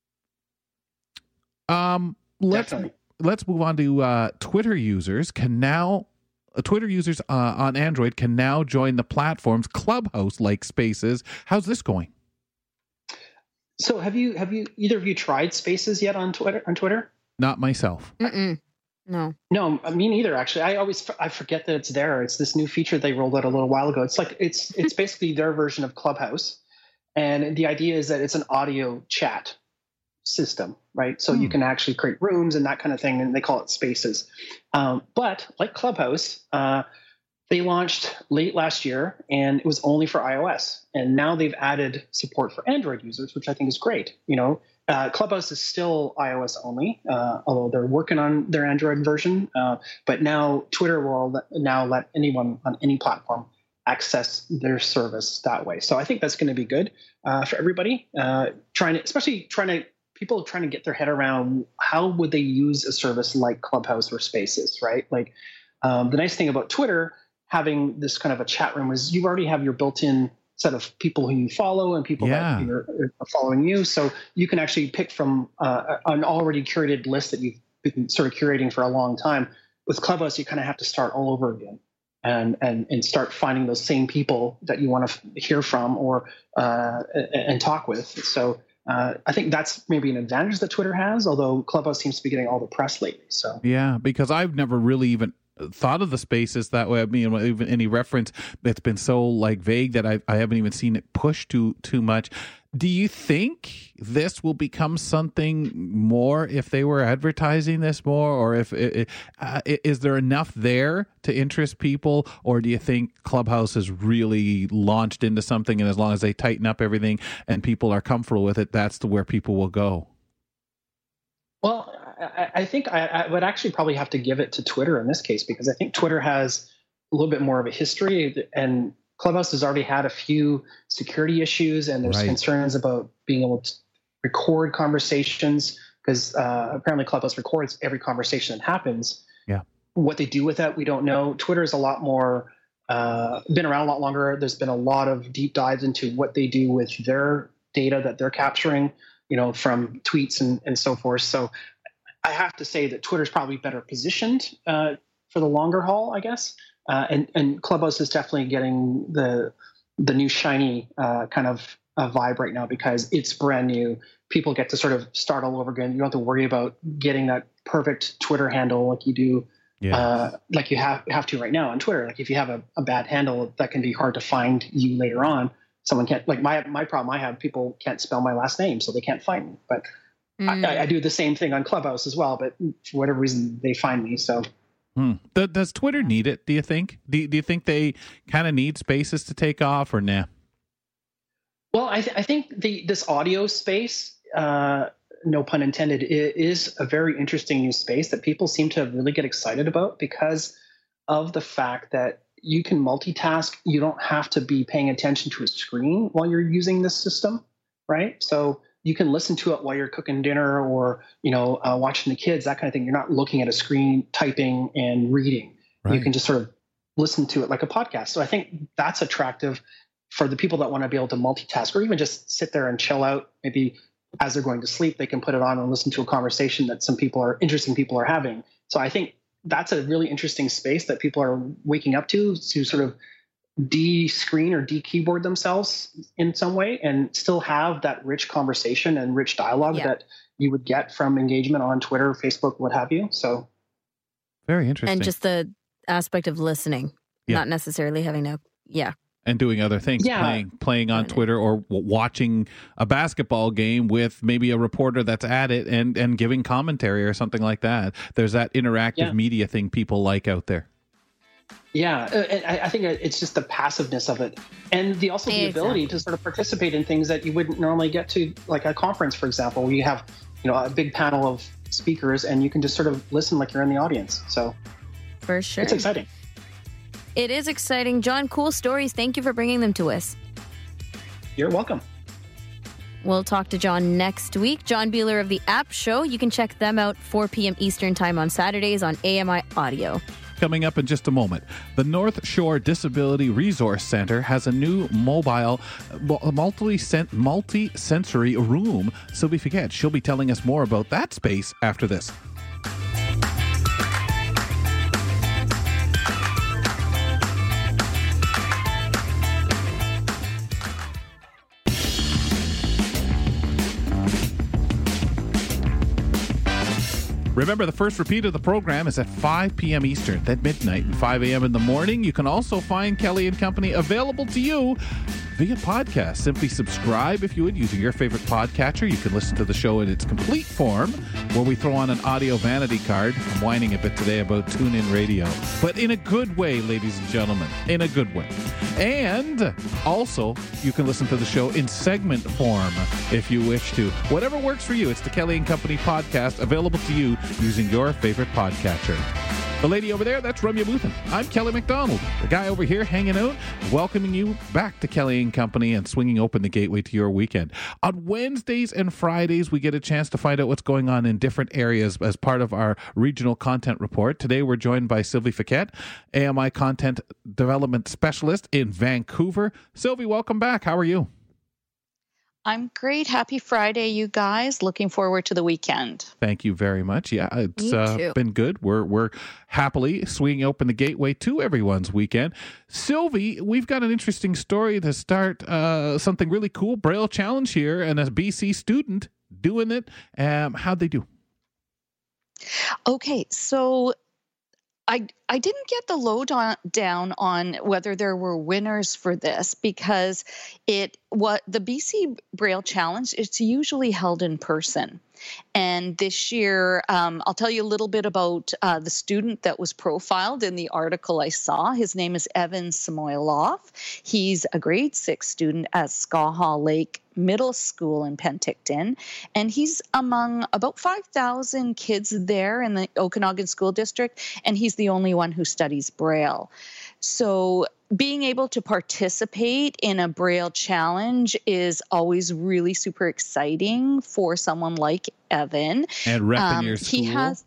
Um, let's Definitely. let's move on to uh, Twitter users can now uh, Twitter users uh, on Android can now join the platform's Clubhouse-like spaces. How's this going? So have you have you either of you tried Spaces yet on Twitter? On Twitter? Not myself. Mm-mm. No. No, me neither. Actually, I always I forget that it's there. It's this new feature they rolled out a little while ago. It's like it's it's basically their version of Clubhouse, and the idea is that it's an audio chat. system, right? So hmm. you can actually create rooms and that kind of thing, and they call it Spaces. Um, but like Clubhouse, uh, they launched late last year, and it was only for iOS. And now they've added support for Android users, which I think is great. You know, uh, Clubhouse is still iOS only, uh, although they're working on their Android version. Uh, but now Twitter will let, now let anyone on any platform access their service that way. So I think that's going to be good uh, for everybody. Uh, trying to, especially trying to people trying to get their head around how would they use a service like Clubhouse or Spaces, right? Like um, the nice thing about Twitter having this kind of a chat room is you already have your built-in set of people who you follow and people yeah. that are, are following you. So you can actually pick from uh, an already curated list that you've been sort of curating for a long time. With Clubhouse, you kind of have to start all over again and and and start finding those same people that you want to f- hear from or uh, and talk with. So uh, I think that's maybe an advantage that Twitter has, although Clubhouse seems to be getting all the press lately. So yeah, because I've never really even thought of the Spaces that way. I mean, even any reference that's been so like vague that I I haven't even seen it pushed too too much. Do you think this will become something more if they were advertising this more, or if it, uh, is there enough there to interest people, or do you think Clubhouse is really launched into something, and as long as they tighten up everything and people are comfortable with it, that's the where people will go? Well, I, I think I, I would actually probably have to give it to Twitter in this case, because I think Twitter has a little bit more of a history, and Clubhouse has already had a few security issues, and there's right. concerns about being able to record conversations, because uh, apparently Clubhouse records every conversation that happens. Yeah. What they do with that, we don't know. Twitter is a lot more, uh, been around a lot longer. There's been a lot of deep dives into what they do with their data that they're capturing, you know, from tweets and, and so forth. So I have to say that Twitter's probably better positioned uh, for the longer haul, I guess. Uh, and, and Clubhouse is definitely getting the the new shiny uh, kind of uh, vibe right now, because it's brand new. People get to sort of start all over again. You don't have to worry about getting that perfect Twitter handle like you do, yeah. uh, like you have have to right now on Twitter. Like if you have a, a bad handle, that can be hard to find you later on. Someone can't, like my my problem I have, people can't spell my last name, so they can't find me. But mm. I, I do the same thing on Clubhouse as well, but for whatever reason, they find me, so... Hmm. Does Twitter need it, do you think? Do, do you think they kind of need Spaces to take off, or nah? Well, I, th- I think the this audio space, uh, no pun intended, is a very interesting new space that people seem to really get excited about because of the fact that you can multitask. You don't have to be paying attention to a screen while you're using this system, right? So you can listen to it while you're cooking dinner or, you know, uh, watching the kids, that kind of thing. You're not looking at a screen, typing and reading. Right. You can just sort of listen to it like a podcast. So I think that's attractive for the people that want to be able to multitask, or even just sit there and chill out. Maybe as they're going to sleep, they can put it on and listen to a conversation that some people are interesting people are having. So I think that's a really interesting space that people are waking up to, to sort of de-screen or de-keyboard themselves in some way and still have that rich conversation and rich dialogue yeah. that you would get from engagement on Twitter, Facebook, what have you. So very interesting. And just the aspect of listening, yeah. not necessarily having to, yeah. And doing other things, yeah. playing playing on Twitter or w- watching a basketball game with maybe a reporter that's at it and, and giving commentary or something like that. There's that interactive yeah. media thing people like out there. Yeah, and I think it's just the passiveness of it, and the also the exactly. ability to sort of participate in things that you wouldn't normally get to, like a conference, for example, where you have, you know, a big panel of speakers, and you can just sort of listen like you're in the audience. So, for sure, it's exciting. It is exciting, John. Cool stories. Thank you for bringing them to us. You're welcome. We'll talk to John next week. John Beeler of The App Show. You can check them out four p.m. Eastern Time on Saturdays on A M I Audio. Coming up in just a moment, the North Shore Disability Resource Center has a new mobile, multi-sensory room. Sylvie Figuet, she'll be telling us more about that space after this. Remember, the first repeat of the program is at five p.m. Eastern, then midnight and five a.m. in the morning. You can also find Kelly and Company available to you via podcast. Simply subscribe if you would using your favorite podcatcher. You can listen to the show in its complete form, where we throw on an audio vanity card. I'm whining a bit today about TuneIn Radio, but in a good way, ladies and gentlemen, in a good way. And also, you can listen to the show in segment form if you wish to. Whatever works for you. It's the Kelly and Company podcast, available to you using your favorite podcatcher. The lady over there, that's Ramya Muthan. I'm Kelly McDonald. The guy over here hanging out, welcoming you back to Kelly and Company and swinging open the gateway to your weekend. On Wednesdays and Fridays, we get a chance to find out what's going on in different areas as part of our regional content report. Today, we're joined by Sylvie Fiquette, A M I Content Development Specialist in Vancouver. Sylvie, welcome back. How are you? I'm great. Happy Friday, you guys. Looking forward to the weekend. Thank you very much. Yeah, it's uh, been good. We're we're happily swinging open the gateway to everyone's weekend. Sylvie, we've got an interesting story to start. Uh, something really cool. Braille Challenge here, and a B C student doing it. Um, how'd they do? Okay, so I I didn't get the lowdown on whether there were winners for this, because it what the B C Braille Challenge, it's usually held in person. And this year, um, I'll tell you a little bit about uh, the student that was profiled in the article I saw. His name is Evan Samoilov. He's a grade six student at Skaha Lake Middle School in Penticton, and he's among about five thousand kids there in the Okanagan School District, and he's the only one who studies Braille. So being able to participate in a Braille Challenge is always really super exciting for someone like Evan. And repping um, your school. He has,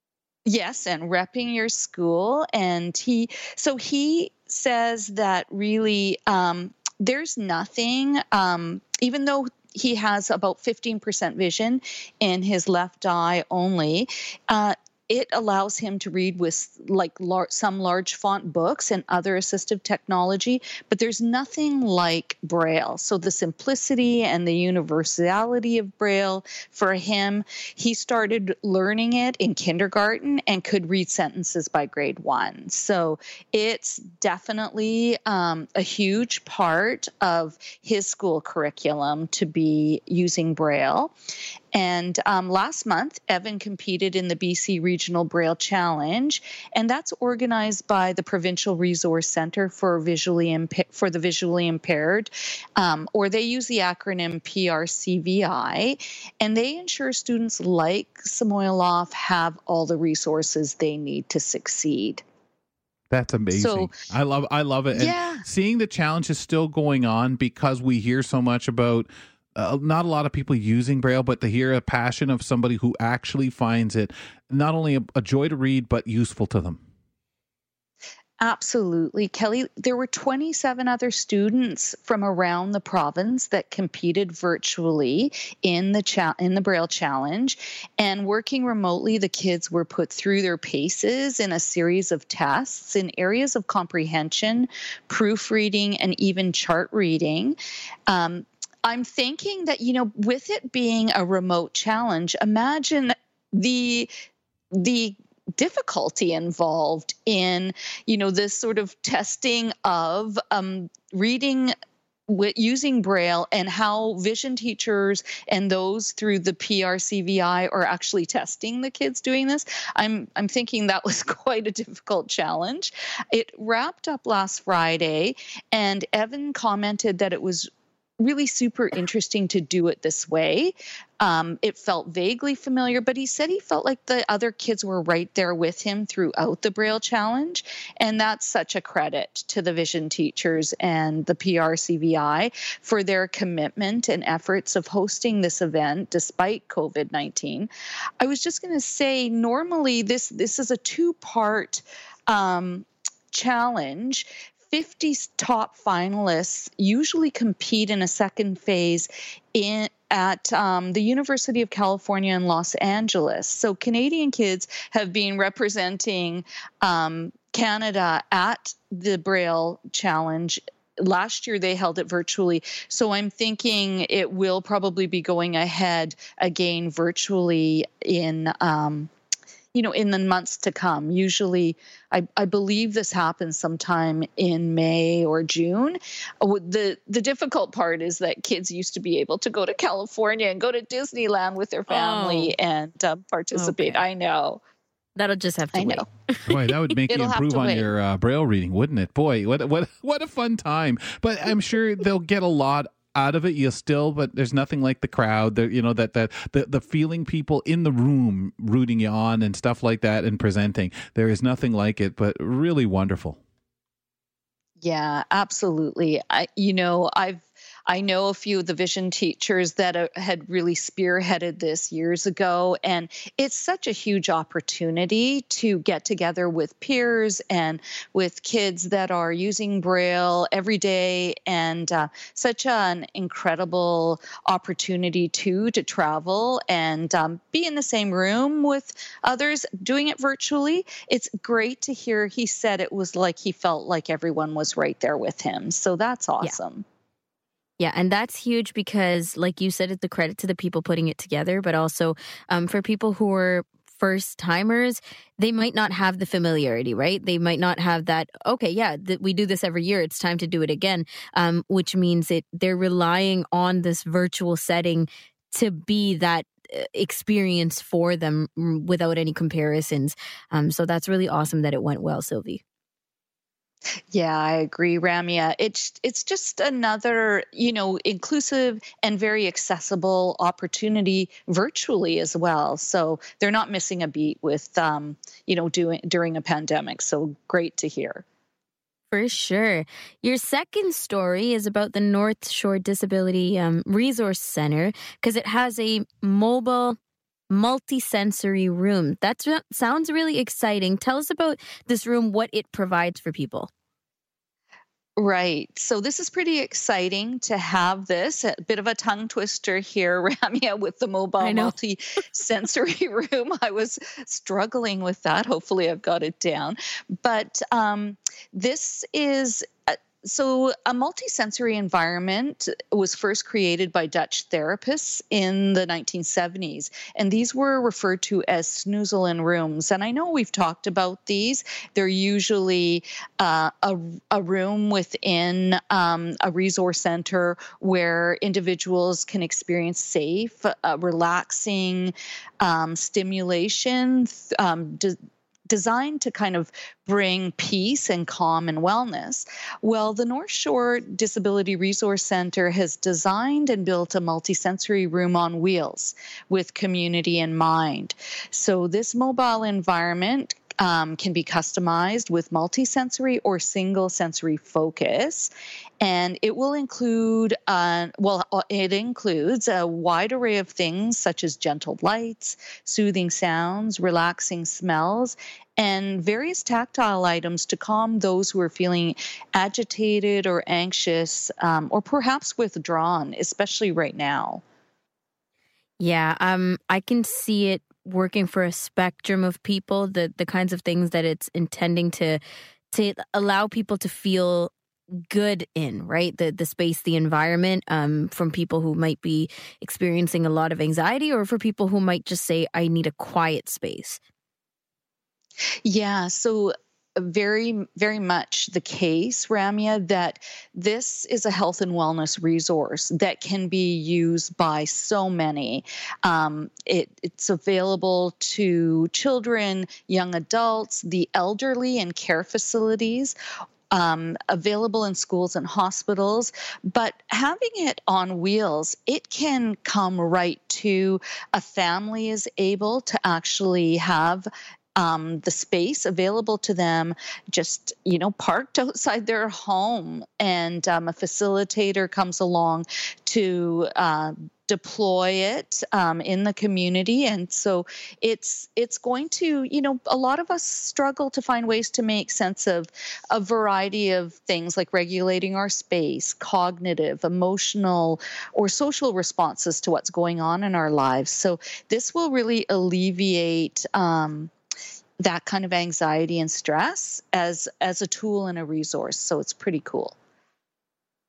yes, and repping your school. And he, so he says that really um, there's nothing, um, even though he has about fifteen percent vision in his left eye only, uh, it allows him to read with like lar- some large font books and other assistive technology, but there's nothing like Braille. So the simplicity and the universality of Braille for him, he started learning it in kindergarten and could read sentences by grade one. So it's definitely um, a huge part of his school curriculum to be using Braille. And um, last month, Evan competed in the B C Regional Braille Challenge, and that's organized by the Provincial Resource Centre for visually impa- for the visually impaired, um, or they use the acronym P R C V I, and they ensure students like Samoilov have all the resources they need to succeed. That's amazing. So, I love I love it. And yeah. Seeing the challenge is still going on, because we hear so much about Uh, not a lot of people using Braille, but to hear a passion of somebody who actually finds it not only a, a joy to read, but useful to them. Absolutely. Kelly, there were twenty-seven other students from around the province that competed virtually in the cha- in the Braille Challenge. And working remotely, the kids were put through their paces in a series of tests in areas of comprehension, proofreading, and even chart reading. Um, I'm thinking that, you know, with it being a remote challenge, imagine the the difficulty involved in, you know, this sort of testing of um, reading with using Braille, and how vision teachers and those through the P R C V I are actually testing the kids doing this. I'm I'm thinking that was quite a difficult challenge. It wrapped up last Friday, and Evan commented that it was really super interesting to do it this way. Um, it felt vaguely familiar, but he said he felt like the other kids were right there with him throughout the Braille Challenge. And that's such a credit to the vision teachers and the P R C V I for their commitment and efforts of hosting this event despite COVID nineteen. I was just going to say, normally this, this is a two-part um, challenge. fifty top finalists usually compete in a second phase in at um, the University of California in Los Angeles. So Canadian kids have been representing um, Canada at the Braille Challenge. Last year they held it virtually. So I'm thinking it will probably be going ahead again virtually in um, you know, in the months to come. Usually, I, I believe this happens sometime in May or June. The the difficult part is that kids used to be able to go to California and go to Disneyland with their family Oh. and uh, participate. Okay. I know. That'll just have to I wait. know. Boy, that would make you It'll have improve to on wait. your uh, Braille reading, wouldn't it? Boy, what what what a fun time! But I'm sure they'll get a lot out of it. You'll still, but there's nothing like the crowd. The, you know that that the the feeling people in the room rooting you on and stuff like that and presenting. There is nothing like it, but really wonderful. Yeah, absolutely. I, you know, I've I know a few of the vision teachers that uh, had really spearheaded this years ago, and it's such a huge opportunity to get together with peers and with kids that are using Braille every day, and uh, such an incredible opportunity too to travel and um, be in the same room with others doing it virtually. It's great to hear. He said it was like he felt like everyone was right there with him. So that's awesome. Yeah, and that's huge because, like you said, it's the credit to the people putting it together, but also um, for people who are first timers, they might not have the familiarity, right? They might not have that, okay, yeah, th- we do this every year. It's time to do it again, um, which means that they're relying on this virtual setting to be that uh, experience for them mm, without any comparisons. Um, so that's really awesome that it went well, Sylvie. Yeah, I agree, Ramya. It's it's just another, you know, inclusive and very accessible opportunity virtually as well. So they're not missing a beat with, um, you know, doing during a pandemic. So great to hear. For sure. Your second story is about the North Shore Disability um, Resource Center because it has a mobile multi-sensory room. That sounds really exciting. Tell us about this room, what it provides for people. Right. So this is pretty exciting to have this. A bit of a tongue twister here, Ramya, with the mobile multi-sensory room. I was struggling with that. Hopefully I've got it down. But um, this is... A, So a multisensory environment was first created by Dutch therapists in the nineteen seventies, and these were referred to as snoezelen rooms. And I know we've talked about these. They're usually uh, a, a room within um, a resource center where individuals can experience safe, uh, relaxing um, stimulation, um, de- designed to kind of bring peace and calm and wellness. Well, the North Shore Disability Resource Center has designed and built a multisensory room on wheels with community in mind. So this mobile environment Um, can be customized with multisensory or single sensory focus. And it will include, uh, well, it includes a wide array of things such as gentle lights, soothing sounds, relaxing smells, and various tactile items to calm those who are feeling agitated or anxious um, or perhaps withdrawn, especially right now. Yeah, um, I can see it working for a spectrum of people, the the kinds of things that it's intending to to allow people to feel good in, right? The the space, the environment, um, from people who might be experiencing a lot of anxiety or for people who might just say, I need a quiet space. Yeah, so very, very much the case, Ramya, that this is a health and wellness resource that can be used by so many. Um, it, it's available to children, young adults, the elderly in care facilities, Um, available in schools and hospitals, but having it on wheels, it can come right to a family is able to actually have Um, the space available to them, just, you know, parked outside their home, and um, a facilitator comes along to uh, deploy it um, in the community. And so it's it's going to, you know, a lot of us struggle to find ways to make sense of a variety of things like regulating our space, cognitive, emotional, or social responses to what's going on in our lives. So this will really alleviate um, that kind of anxiety and stress as as a tool and a resource. So it's pretty cool.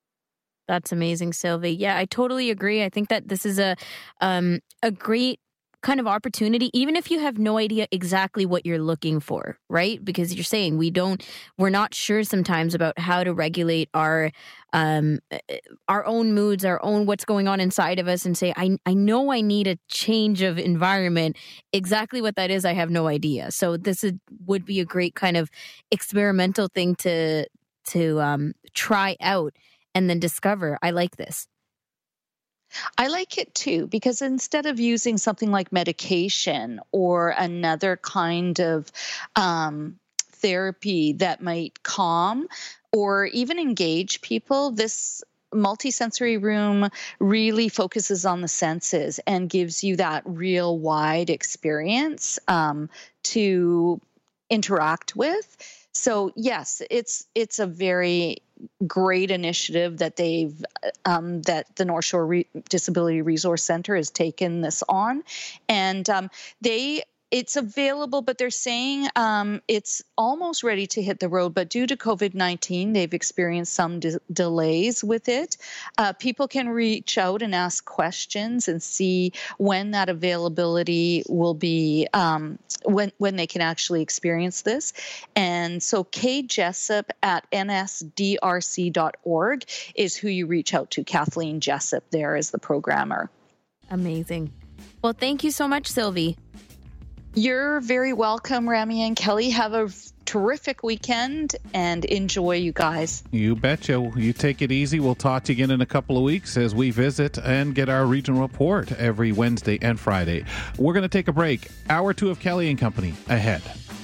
That's amazing, Sylvie. Yeah, I totally agree. I think that this is a um, a great kind of opportunity, even if you have no idea exactly what you're looking for, right? Because you're saying we don't, we're not sure sometimes about how to regulate our um, our own moods, our own what's going on inside of us, and say, I I know I need a change of environment. Exactly what that is, I have no idea. So this is, would be a great kind of experimental thing to to um, try out and then discover. I like this. I like it too, because instead of using something like medication or another kind of um, therapy that might calm or even engage people, this multisensory room really focuses on the senses and gives you that real wide experience um, to interact with. So yes, it's it's a very great initiative that they've um, that the North Shore Re- Disability Resource Center has taken this on, and um, they it's available, but they're saying um, it's almost ready to hit the road. But due to COVID nineteen, they've experienced some de- delays with it. Uh, people can reach out and ask questions and see when that availability will be, um, when when they can actually experience this. And so Kay Jessup at N S D R C dot org is who you reach out to. Kathleen Jessup there is the programmer. Amazing. Well, thank you so much, Sylvie. You're very welcome, Rami and Kelly. Have a terrific weekend and enjoy, you guys. You betcha. You take it easy. We'll talk to you again in a couple of weeks as we visit and get our regional report every Wednesday and Friday. We're going to take a break. Hour two of Kelly and Company ahead.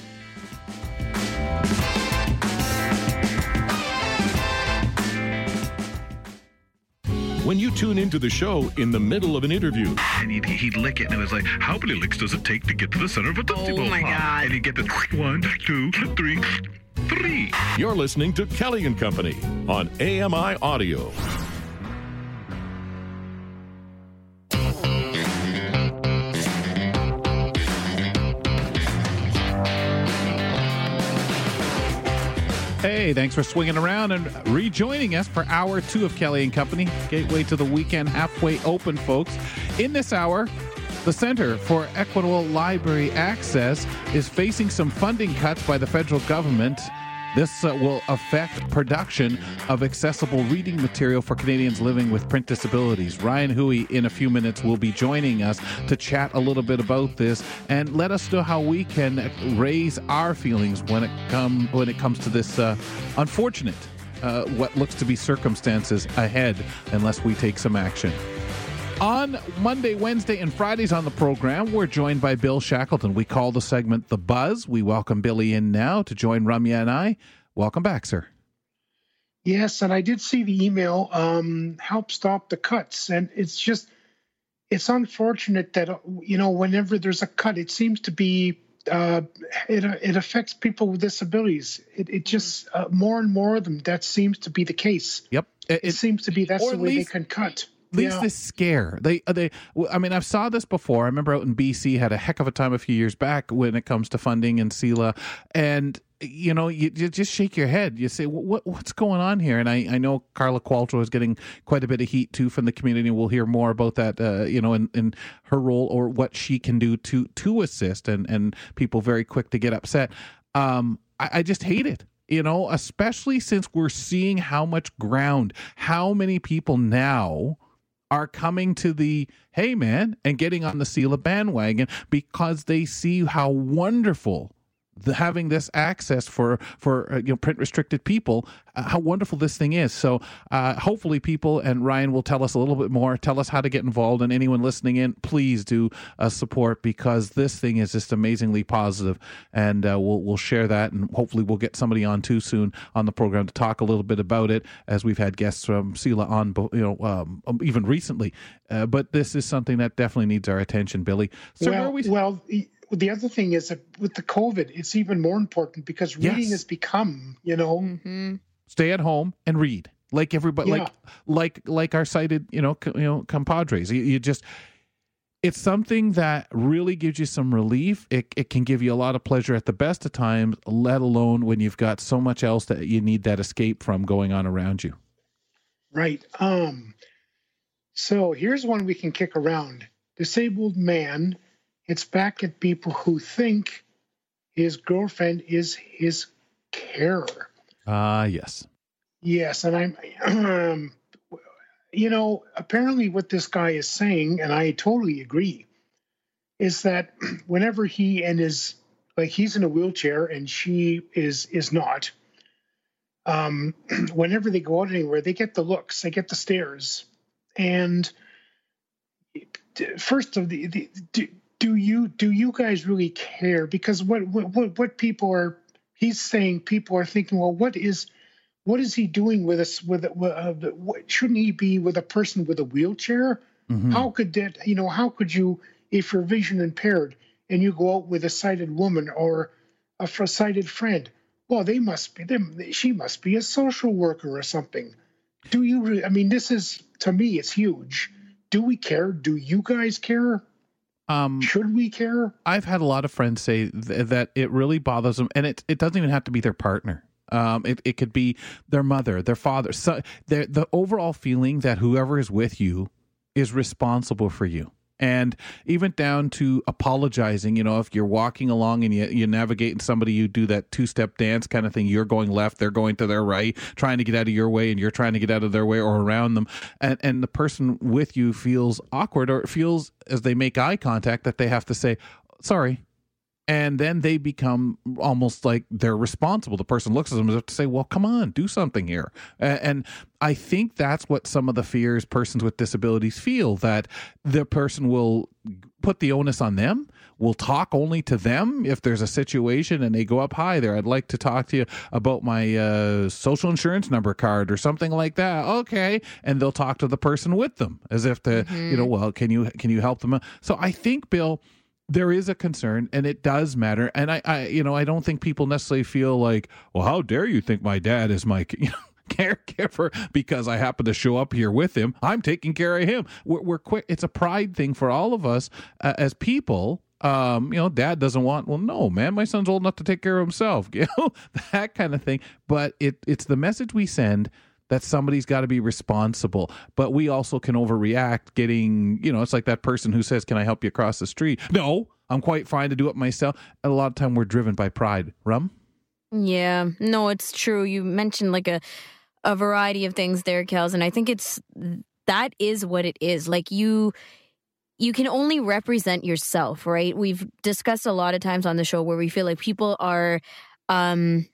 When you tune into the show in the middle of an interview, and he'd, he'd lick it, and it was like, how many licks does it take to get to the center of a Tootsie Roll? Oh my God. And he'd get the one, two, three, three. You're listening to Kelly and Company on A M I Audio. Hey, thanks for swinging around and rejoining us for hour two of Kelly and Company. Gateway to the weekend halfway open, folks. In this hour, the Center for Equitable Library Access is facing some funding cuts by the federal government. This uh, will affect production of accessible reading material for Canadians living with print disabilities. Ryan Huey, in a few minutes, will be joining us to chat a little bit about this and let us know how we can raise our feelings when it come when it comes to this uh, unfortunate, uh, what looks to be circumstances ahead, unless we take some action. On Monday, Wednesday, and Fridays on the program, we're joined by Bill Shackleton. We call the segment The Buzz. We welcome Billy in now to join Ramya and I. Welcome back, sir. Yes, and I did see the email, um, help stop the cuts. And it's just, it's unfortunate that, you know, whenever there's a cut, it seems to be, uh, it, it affects people with disabilities. It, it just, uh, more and more of them, that seems to be the case. Yep. It, it seems to be, that's the way least- they can cut. At least yeah. this scare. They, they. I mean, I've saw this before. I remember out in B C, had a heck of a time a few years back when it comes to funding and C E L A, and you know, you, you just shake your head. You say, "What, what's going on here?" And I, I know Carla Qualtrough is getting quite a bit of heat too from the community. We'll hear more about that, uh, you know, in, in her role or what she can do to to assist, and and people very quick to get upset. Um, I, I just hate it. You know, especially since we're seeing how much ground, how many people now are coming to the, hey man, and getting on the C E L A bandwagon because they see how wonderful the, having this access for for uh, you know, print restricted people, uh, how wonderful this thing is. So uh, hopefully people, and Ryan will tell us a little bit more, tell us how to get involved, and anyone listening in, please do uh, support, because this thing is just amazingly positive, and uh, we'll we'll share that, and hopefully we'll get somebody on too soon on the program to talk a little bit about it, as we've had guests from C E L A on, you know, um, even recently. Uh, but this is something that definitely needs our attention, Billy. So well, where are we? well, the other thing is that with the COVID, it's even more important because reading Yes. has become, you know, Mm-hmm. Stay at home and read, like everybody, Yeah. like like like our cited, you know, co- you know, compadres. You, you just, it's something that really gives you some relief. It it can give you a lot of pleasure at the best of times, let alone when you've got so much else that you need that escape from going on around you. right. Um, so here's one we can kick around. Disabled man It's back at people who think his girlfriend is his carer. Ah, uh, yes. Yes, and I'm, um, you know, apparently what this guy is saying, and I totally agree, is that whenever he and his, like he's in a wheelchair and she is is not, um, whenever they go out anywhere, they get the looks, they get the stares. And first of the, the do, do you do you guys really care? Because what what what people are, he's saying people are thinking, well, what is what is he doing with us? With, with uh, what, shouldn't he be with a person with a wheelchair? Mm-hmm. How could that? You know, how could you, if you're vision impaired and you go out with a sighted woman or a sighted friend? Well, they must be them. She must be a social worker or something. Do you? Re- I mean, this is, to me, it's huge. Do we care? Do you guys care? Um, Should we care? I've had a lot of friends say th- that it really bothers them, and it it doesn't even have to be their partner. Um, it it could be their mother, their father. So the the overall feeling that whoever is with you is responsible for you. And even down to apologizing, you know, if you're walking along and you, you navigate and somebody, you do that two-step dance kind of thing, you're going left, they're going to their right, trying to get out of your way and you're trying to get out of their way or around them. And, and the person with you feels awkward or feels as they make eye contact that they have to say, sorry. And then they become almost like they're responsible. The person looks at them as if to say, well, come on, do something here. And I think that's what some of the fears persons with disabilities feel, that the person will put the onus on them, will talk only to them if there's a situation and they go up, hi there, I'd like to talk to you about my uh, social insurance number card or something like that. Okay. And they'll talk to the person with them as if to, mm-hmm. you know, well, can you, can you help them? So I think, Bill, there is a concern and it does matter. And I, I, you know, I don't think people necessarily feel like, well, how dare you think my dad is my, you know, caregiver because I happen to show up here with him. I'm taking care of him. We're, we're quick. It's a pride thing for all of us uh, as people. Um, you know, dad doesn't want, well, no, man, my son's old enough to take care of himself, you know, that kind of thing. But it, it's the message we send that somebody's got to be responsible, but we also can overreact getting, you know, it's like that person who says, can I help you across the street? No, I'm quite fine to do it myself. And a lot of time we're driven by pride. Rum? Yeah, no, it's true. You mentioned like a, a variety of things there, Kels, and I think it's, that is what it is. Like you, you can only represent yourself, right? We've discussed a lot of times on the show where we feel like people are, um,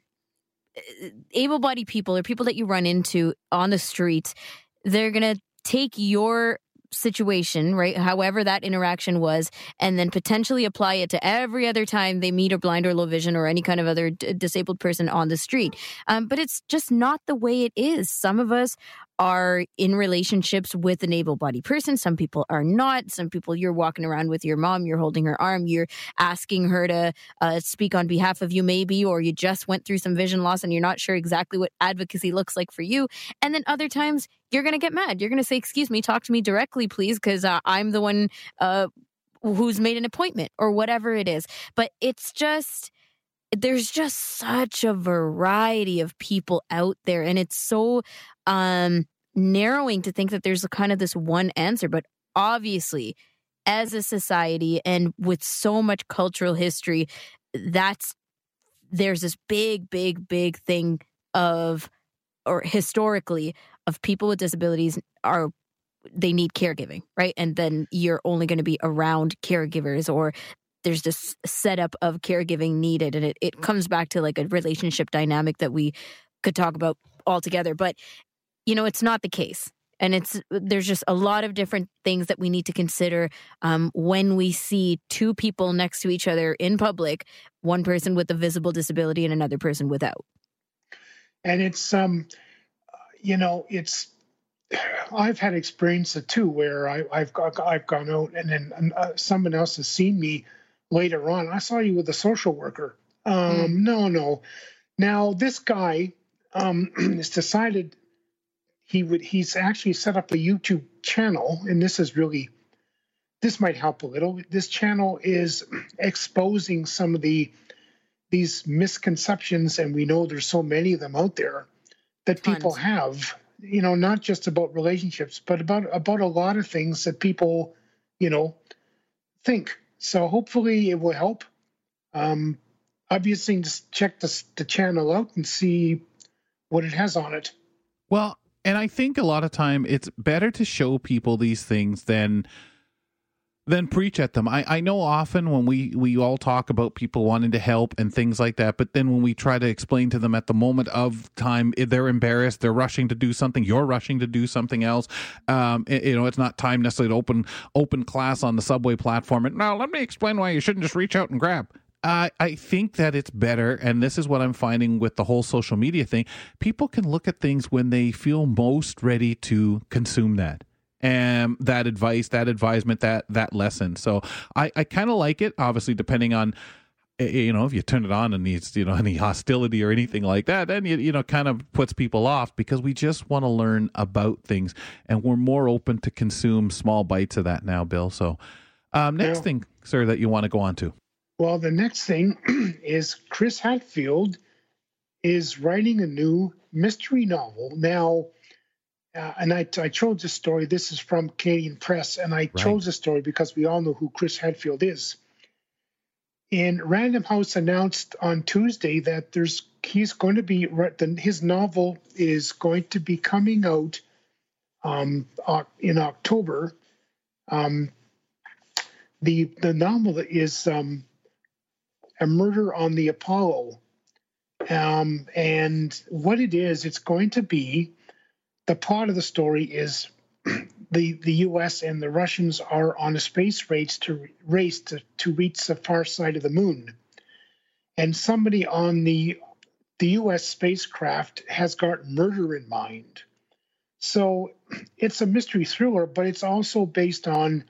able-bodied people or people that you run into on the streets, they're going to take your situation, right, however that interaction was, and then potentially apply it to every other time they meet a blind or low vision or any kind of other d- disabled person on the street. Um, but it's just not the way it is. Some of us are in relationships with an able-bodied person. Some people are not. Some people, you're walking around with your mom, you're holding her arm, you're asking her to uh, speak on behalf of you maybe, or you just went through some vision loss and you're not sure exactly what advocacy looks like for you. And then other times you're going to get mad. You're going to say, excuse me, talk to me directly, please, because uh, I'm the one uh, who's made an appointment or whatever it is. But it's just, there's just such a variety of people out there. And it's so um, narrowing to think that there's a kind of this one answer. But obviously, as a society and with so much cultural history, that's, there's this big, big, big thing of, or historically, of people with disabilities are, they need caregiving, right? And then you're only going to be around caregivers, or there's this setup of caregiving needed. And it, it comes back to like a relationship dynamic that we could talk about altogether. But, you know, it's not the case. And it's, there's just a lot of different things that we need to consider um, when we see two people next to each other in public, one person with a visible disability and another person without. And it's, um, you know, it's, I've had experience too where I, I've got, I've gone out and then uh, someone else has seen me later on. I saw you with a social worker. Um, mm. No, no. Now this guy um, has decided he would. He's actually set up a YouTube channel, and this is really, this might help a little. This channel is exposing some of the these misconceptions, and we know there's so many of them out there that Tons. people have. You know, not just about relationships, but about about a lot of things that people, you know, think. So hopefully it will help. Um, obviously, just check the, the channel out and see what it has on it. Well, and I think a lot of time it's better to show people these things than than preach at them. I, I know often when we, we all talk about people wanting to help and things like that, but then when we try to explain to them at the moment of time, they're embarrassed, they're rushing to do something, you're rushing to do something else. Um, it, you know, it's not time necessarily to open open class on the subway platform. And now let me explain why you shouldn't just reach out and grab. Uh, I think that it's better, and this is what I'm finding with the whole social media thing. People can look at things when they feel most ready to consume that. And that advice, that advisement, that that lesson. So I, I kind of like it, obviously, depending on, you know, if you turn it on and needs, you know, any hostility or anything like that, then, you, you know, kind of puts people off because we just want to learn about things. And we're more open to consume small bites of that now, Bill. So um, next yeah. thing, sir, that you want to go on to. Well, the next thing is Chris Hadfield is writing a new mystery novel. Now, Uh, and I, I chose this story. This is from Canadian Press, and I right. chose this story because we all know who Chris Hadfield is. And Random House announced on Tuesday that there's he's going to be his novel is going to be coming out um, in October. Um, the the novel is um, A Murder on the Apollo, um, and what it is, it's going to be. The plot of the story is the the U S and the Russians are on a space race to race to, to reach the far side of the moon, and somebody on the the U S spacecraft has got murder in mind. So it's a mystery thriller, but it's also based on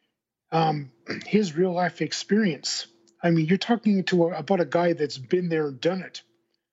um, his real life experience. I mean, you're talking to a, about a guy that's been there and done it.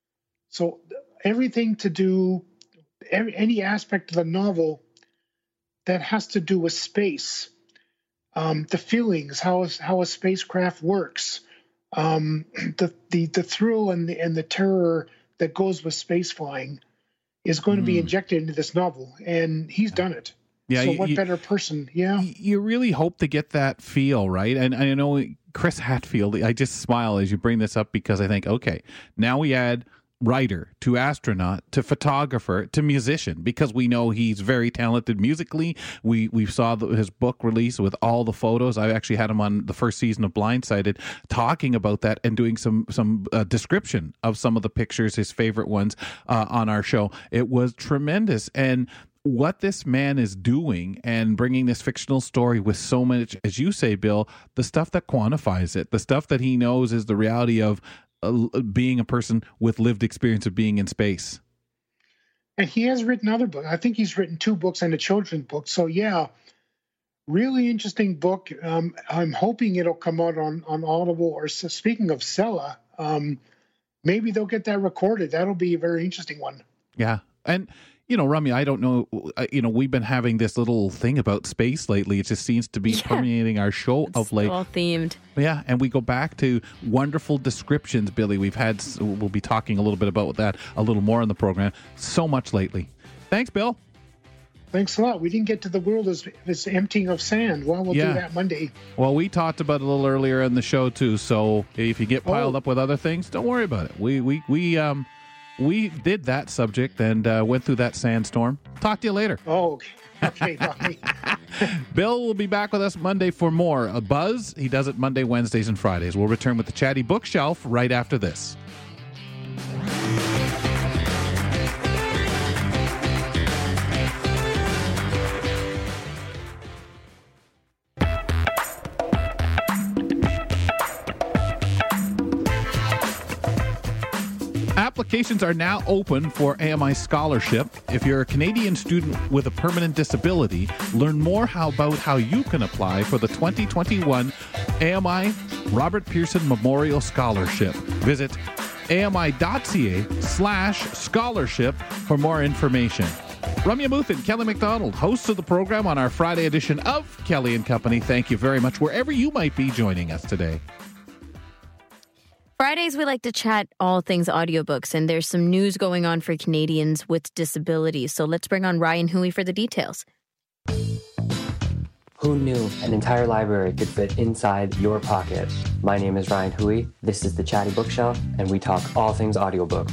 So everything to do. Any aspect of the novel that has to do with space, um, the feelings, how a, how a spacecraft works, um, the, the the thrill and the and the terror that goes with space flying, is going mm. to be injected into this novel, and he's done it. Yeah. So you, what you, better person? Yeah. You really hope to get that feel, right? And I know Chris Hadfield. I just smile as you bring this up because I think, okay, now we add writer to astronaut to photographer to musician, because we know he's very talented musically. We we saw the, his book release with all the photos. I actually had him on the first season of Blindsided talking about that and doing some some uh, description of some of the pictures, his favorite ones, uh, on our show. It was tremendous. And what this man is doing and bringing this fictional story with so much, as you say, Bill, the stuff that quantifies it, the stuff that he knows is the reality of Uh, being a person with lived experience of being in space. And he has written other books. I think he's written two books and a children's book. So yeah, really interesting book. Um, I'm hoping it'll come out on, on Audible, or so speaking of Sella, um, maybe they'll get that recorded. That'll be a very interesting one. Yeah. And you know, Ramya, I don't know, you know, we've been having this little thing about space lately. It just seems to be yeah. permeating our show it's of late. all themed. Yeah, and we go back to wonderful descriptions, Billy. We've had, we'll be talking a little bit about that a little more in the program. So much lately. Thanks, Bill. Thanks a lot. We didn't get to the world as, as emptying of sand. Well, we'll yeah. do that Monday. Well, we talked about it a little earlier in the show, too. So if you get piled oh. up with other things, don't worry about it. We, we, we, um, We did that subject and uh, went through that sandstorm. Talk to you later. Oh, okay. Okay. Bill will be back with us Monday for more. A Buzz, he does it Monday, Wednesdays, and Fridays. We'll return with the Chatty Bookshelf right after this. Applications are now open for A M I Scholarship. If you're a Canadian student with a permanent disability, learn more how about how you can apply for the twenty twenty-one A M I Robert Pearson Memorial Scholarship. Visit ami.ca slash scholarship for more information. Ramya Muth and Kelly McDonald, hosts of the program on our Friday edition of Kelly and Company. Thank you very much wherever you might be joining us today. Fridays, we like to chat all things audiobooks, and there's some news going on for Canadians with disabilities. So let's bring on Ryan Huey for the details. Who knew an entire library could fit inside your pocket? My name is Ryan Hui. This is the Chatty Bookshelf, and we talk all things audiobooks.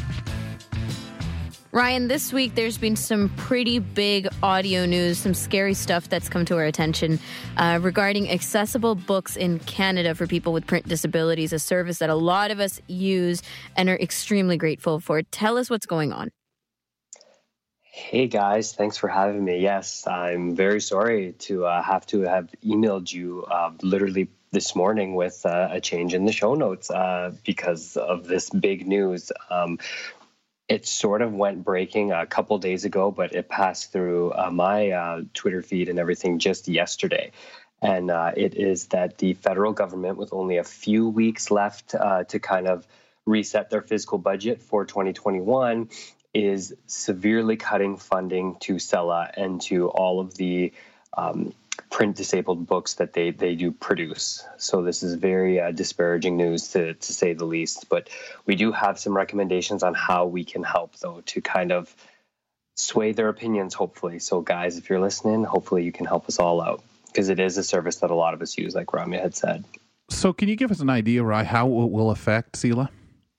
Ryan, this week there's been some pretty big audio news, some scary stuff that's come to our attention uh, regarding accessible books in Canada for people with print disabilities, a service that a lot of us use and are extremely grateful for. Tell us what's going on. Hey guys, thanks for having me. Yes, I'm very sorry to uh, have to have emailed you uh, literally this morning with uh, a change in the show notes uh, because of this big news. Um, it sort of went breaking a couple days ago, but it passed through uh, my uh, Twitter feed and everything just yesterday. And uh, it is that the federal government, with only a few weeks left uh, to kind of reset their fiscal budget for twenty twenty-one, is severely cutting funding to S E L A and to all of the um, print disabled books that they, they do produce. So this is very uh, disparaging news, to, to say the least. But we do have some recommendations on how we can help, though, to kind of sway their opinions, hopefully. So guys, if you're listening, hopefully you can help us all out, because it is a service that a lot of us use, like Ramya had said. So can you give us an idea, Rai, how it will affect S E L A?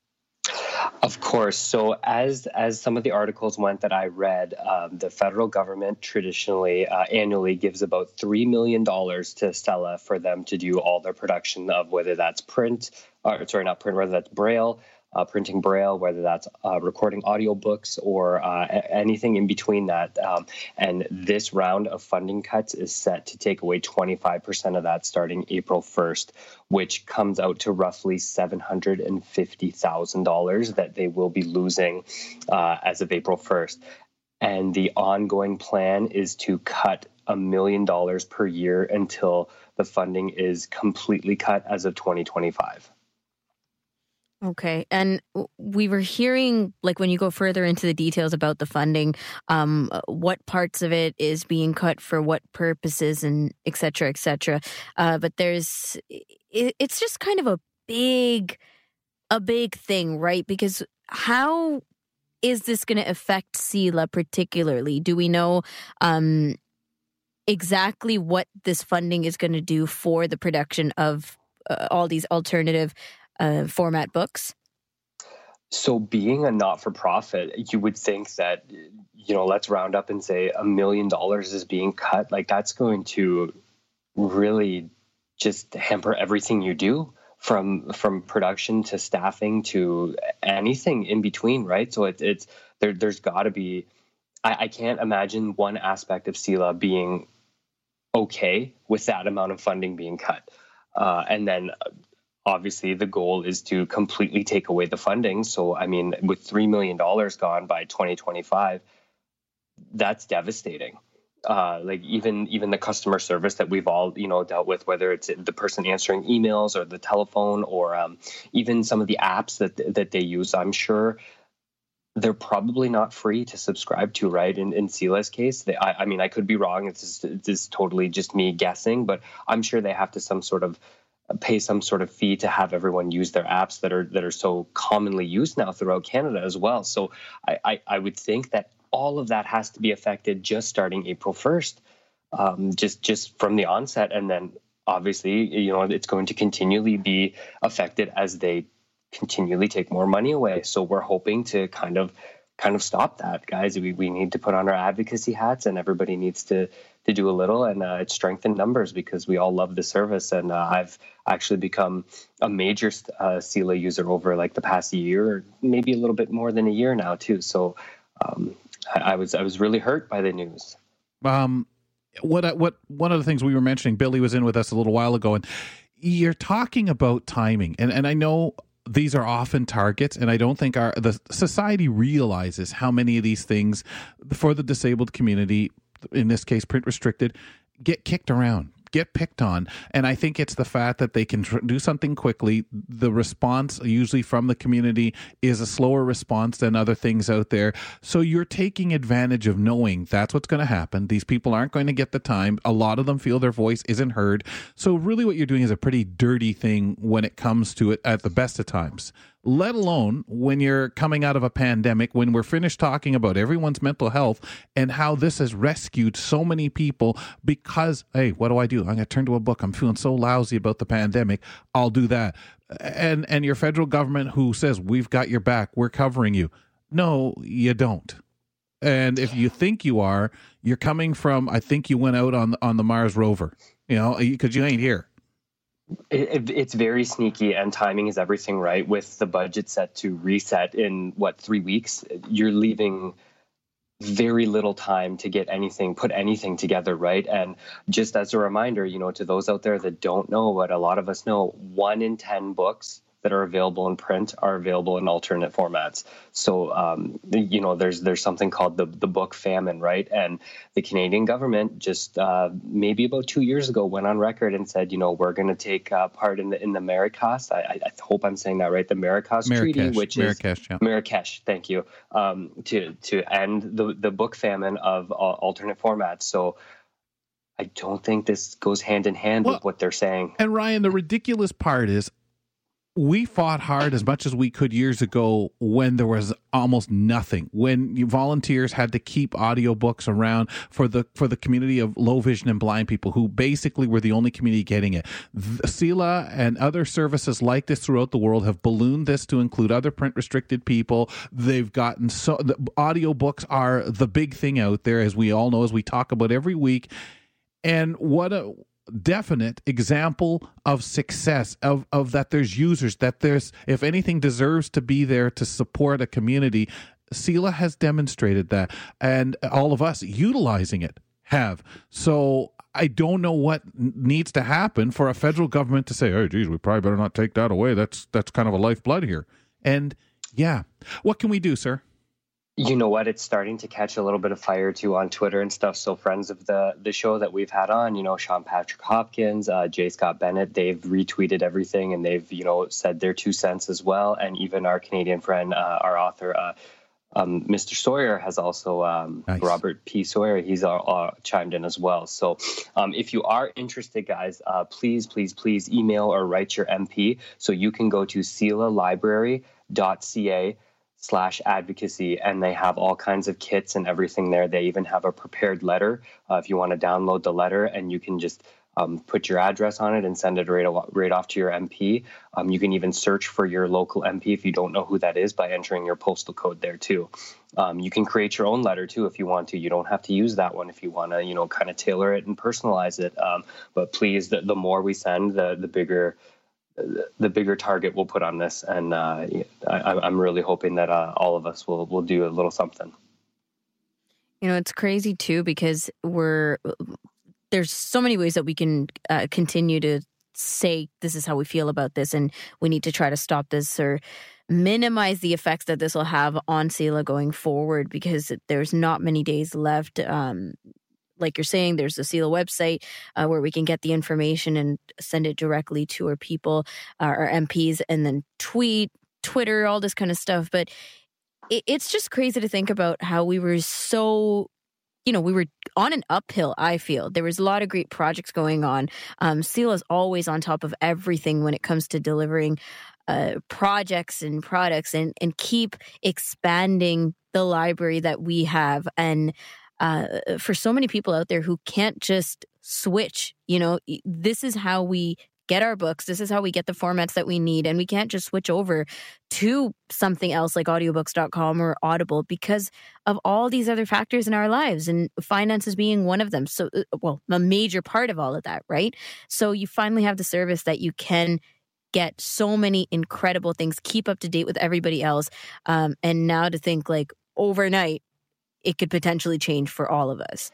Of course. So as as some of the articles went that I read, um, the federal government traditionally uh, annually gives about three million dollars to S E L A for them to do all their production of, whether that's print, or sorry, not print, whether that's Braille, uh, printing Braille, whether that's uh, recording audiobooks or uh, anything in between that. Um, and this round of funding cuts is set to take away twenty-five percent of that starting April first, which comes out to roughly seven hundred fifty thousand dollars that they will be losing uh, as of April first. And the ongoing plan is to cut a million dollars per year until the funding is completely cut as of twenty twenty-five. Okay. And we were hearing, like, when you go further into the details about the funding, um, what parts of it is being cut for what purposes, and et cetera, et cetera. Uh, but there's, it, it's just kind of a big, a big thing, right? Because how is this going to affect S E L A particularly? Do we know um, exactly what this funding is going to do for the production of uh, all these alternative Uh, format books? So being a not-for-profit, you would think that, you know, let's round up and say a million dollars is being cut. Like, that's going to really just hamper everything you do, from from production to staffing to anything in between, right? So it, it's there. There's got to be. I, I can't imagine one aspect of S E L A being okay with that amount of funding being cut, uh, and then. Obviously, the goal is to completely take away the funding. So, I mean, with three million dollars gone by twenty twenty-five, that's devastating. Uh, like even even the customer service that we've all, you know, dealt with, whether it's the person answering emails or the telephone or um, even some of the apps that that they use, I'm sure they're probably not free to subscribe to, right? In, in S E L A's case, they, I, I mean, I could be wrong. It's just, it's just totally just me guessing, but I'm sure they have to some sort of pay some sort of fee to have everyone use their apps that are that are so commonly used now throughout Canada as well. So I, I, I would think that all of that has to be affected just starting April first, um, just just from the onset. And then obviously, you know, it's going to continually be affected as they continually take more money away. So we're hoping to kind of kind of stop that, guys. We we need to put on our advocacy hats, and everybody needs to to do a little, and uh, it's strengthen numbers, because we all love the service. And uh, I've actually become a major uh, S E L A user over like the past year, or maybe a little bit more than a year now too. So um, I, I was I was really hurt by the news. Um, what what one of the things we were mentioning, Billy was in with us a little while ago, and you're talking about timing, and and I know these are often targets, and I don't think our the society realizes how many of these things for the disabled community, in this case print restricted, get kicked around, get picked on. And I think it's the fact that they can tr- do something quickly. The response usually from the community is a slower response than other things out there. So you're taking advantage of knowing that's what's going to happen. These people aren't going to get the time. A lot of them feel their voice isn't heard. So really what you're doing is a pretty dirty thing when it comes to it at the best of times. let alone when you're coming out of a pandemic, when we're finished talking about everyone's mental health and how this has rescued so many people because, hey, what do I do? I'm going to turn to a book. I'm feeling so lousy about the pandemic. I'll do that. And and your federal government who says, we've got your back, we're covering you. No, you don't. And if you think you are, you're coming from, I think you went out on, on the Mars rover, you know, because you ain't here. It, it's very sneaky, and timing is everything, right? With the budget set to reset in, what, three weeks, you're leaving very little time to get anything, put anything together, right? And just as a reminder, you know, to those out there that don't know what a lot of us know, one in ten books that are available in print are available in alternate formats. So, um, you know, there's there's something called the the book famine, right? And the Canadian government just uh, maybe about two years ago went on record and said, you know, we're going to take uh, part in the in the Marrakesh. I, I hope I'm saying that right. The Marrakesh, Marrakesh Treaty, which Marrakesh, is yeah. Marrakesh. Thank you. Um, to to end the the book famine of uh, alternate formats. So. I don't think this goes hand in hand well, with what they're saying. And Ryan, the ridiculous part is, we fought hard as much as we could years ago when there was almost nothing, when you volunteers had to keep audiobooks around for the for the community of low vision and blind people who basically were the only community getting it. The, CELA and other services like this throughout the world have ballooned this to include other print restricted people. They've gotten so the audiobooks are the big thing out there, as we all know, as we talk about every week. And what a definite example of success of of that there's users, that there's, if anything deserves to be there to support a community, CELA has demonstrated that, and all of us utilizing it have. So I don't know what needs to happen for a federal government to say, oh geez, we probably better not take that away. That's that's kind of a lifeblood here. And yeah, what can we do, sir? You know what? It's starting to catch a little bit of fire too on Twitter and stuff. So friends of the the show that we've had on, you know, Sean Patrick Hopkins, uh, J. Scott Bennett, they've retweeted everything and they've, you know, said their two cents as well. And even our Canadian friend, uh, our author, uh, um, Mister Sawyer has also, um, nice. Robert P. Sawyer, he's uh, uh, chimed in as well. So um, if you are interested, guys, uh, please, please, please email or write your M P. So you can go to CELA library dot C A slash advocacy, and they have all kinds of kits and everything there. They even have a prepared letter uh, if you want to download the letter, and you can just um, put your address on it and send it right, right off to your M P. Um, you can even search for your local M P if you don't know who that is by entering your postal code there too. Um, you can create your own letter too if you want to. You don't have to use that one if you want to, you know, kind of tailor it and personalize it. Um, but please, the, the more we send, the the bigger the bigger target we'll put on this. And uh, I, I'm really hoping that uh, all of us will, will do a little something. You know, it's crazy too, because we're, there's so many ways that we can uh, continue to say, this is how we feel about this, and we need to try to stop this or minimize the effects that this will have on CELA going forward, because there's not many days left. Um, Like you're saying, there's the CELA website uh, where we can get the information and send it directly to our people, uh, our M Ps, and then tweet, Twitter, all this kind of stuff. But it, it's just crazy to think about how we were so, you know, we were on an uphill, I feel. There was a lot of great projects going on. Um, CELA is always on top of everything when it comes to delivering uh, projects and products, and, and keep expanding the library that we have. And Uh, for so many people out there who can't just switch, you know, this is how we get our books. This is how we get the formats that we need. And we can't just switch over to something else like audiobooks dot com or Audible because of all these other factors in our lives, and finances being one of them. So, well, a major part of all of that, right? So you finally have the service that you can get so many incredible things, keep up to date with everybody else. Um, and now to think like overnight, it could potentially change for all of us.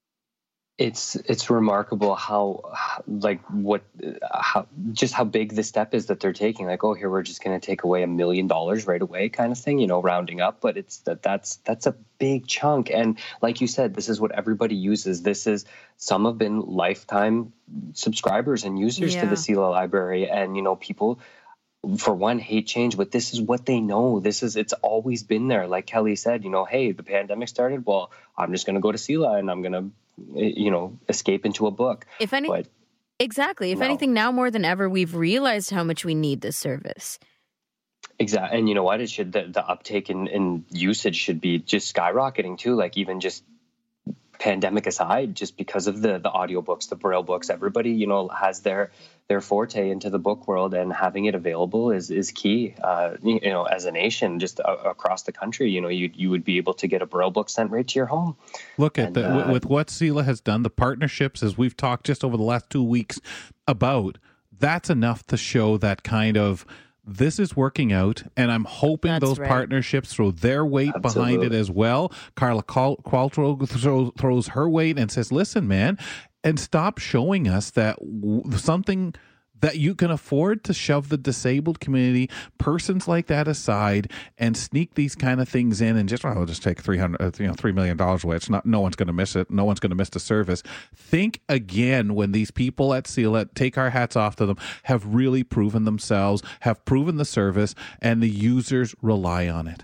It's it's remarkable how, like, what, how, just how big the step is that they're taking. Like, oh, here we're just going to take away a million dollars right away, kind of thing, you know, rounding up. But it's that that's that's a big chunk. And like you said, this is what everybody uses. This is, some have been lifetime subscribers and users yeah. to the CELA library, and you know, people, for one, hate change, but this is what they know. This is, it's always been there. Like Kelly said, you know, hey, the pandemic started. Well, I'm just going to go to CELA and I'm going to, you know, escape into a book. If any, but, exactly. If no. anything, now more than ever, we've realized how much we need this service. Exactly. And you know what? It should, the, the uptake in, in usage should be just skyrocketing too. Like even just pandemic aside, just because of the, the audiobooks, the Braille books, everybody, you know, has their, their forte into the book world, and having it available is, is key. Uh, you know, as a nation, just uh, across the country, you know, you, you would be able to get a Braille book sent right to your home. Look at and, the, uh, with what CELA has done, the partnerships, as we've talked just over the last two weeks about, that's enough to show that kind of, this is working out, and I'm hoping That's those right. partnerships throw their weight Absolutely. behind it as well. Carla Qualtrough throws, throws her weight and says, listen, man, and stop showing us that w- something that you can afford to shove the disabled community, persons like that aside, and sneak these kind of things in, and just, well, I'll just take three hundred, you know, three million dollars away. It's not, no one's going to miss it. No one's going to miss the service. Think again when these people at CELA, take our hats off to them, have really proven themselves, have proven the service, and the users rely on it.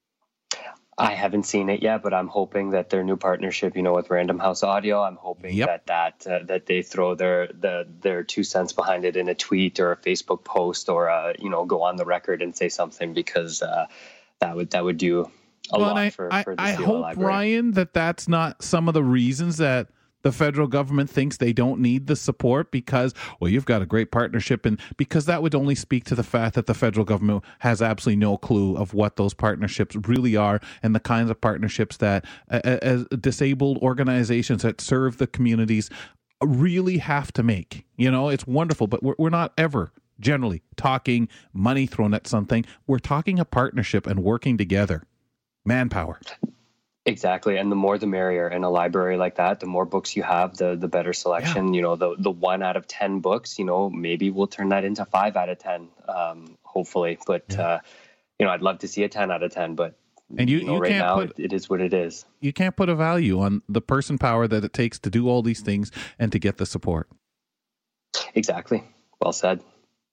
I haven't seen it yet, but I'm hoping that their new partnership, you know, with Random House Audio, I'm hoping yep. that that uh, that they throw their the their two cents behind it in a tweet or a Facebook post, or uh, you know, go on the record and say something, because uh, that would that would do a well, lot I, for, I, for the I CELA hope, library. Ryan, that that's not some of the reasons that the federal government thinks they don't need the support, because, well, you've got a great partnership, and because that would only speak to the fact that the federal government has absolutely no clue of what those partnerships really are, and the kinds of partnerships that uh, as disabled organizations that serve the communities really have to make. You know, it's wonderful, but we're, we're not ever generally talking money thrown at something. We're talking a partnership and working together. Manpower. Exactly. And the more the merrier. In a library like that, the more books you have, the the better selection. Yeah. You know, the the one out of ten books, you know, maybe we'll turn that into five out of ten, um, hopefully. But, yeah. uh, you know, I'd love to see a ten out of ten, but and you, you, know, you right can't now put, it, it is what it is. You can't put a value on the person power that it takes to do all these things and to get the support. Exactly. Well said.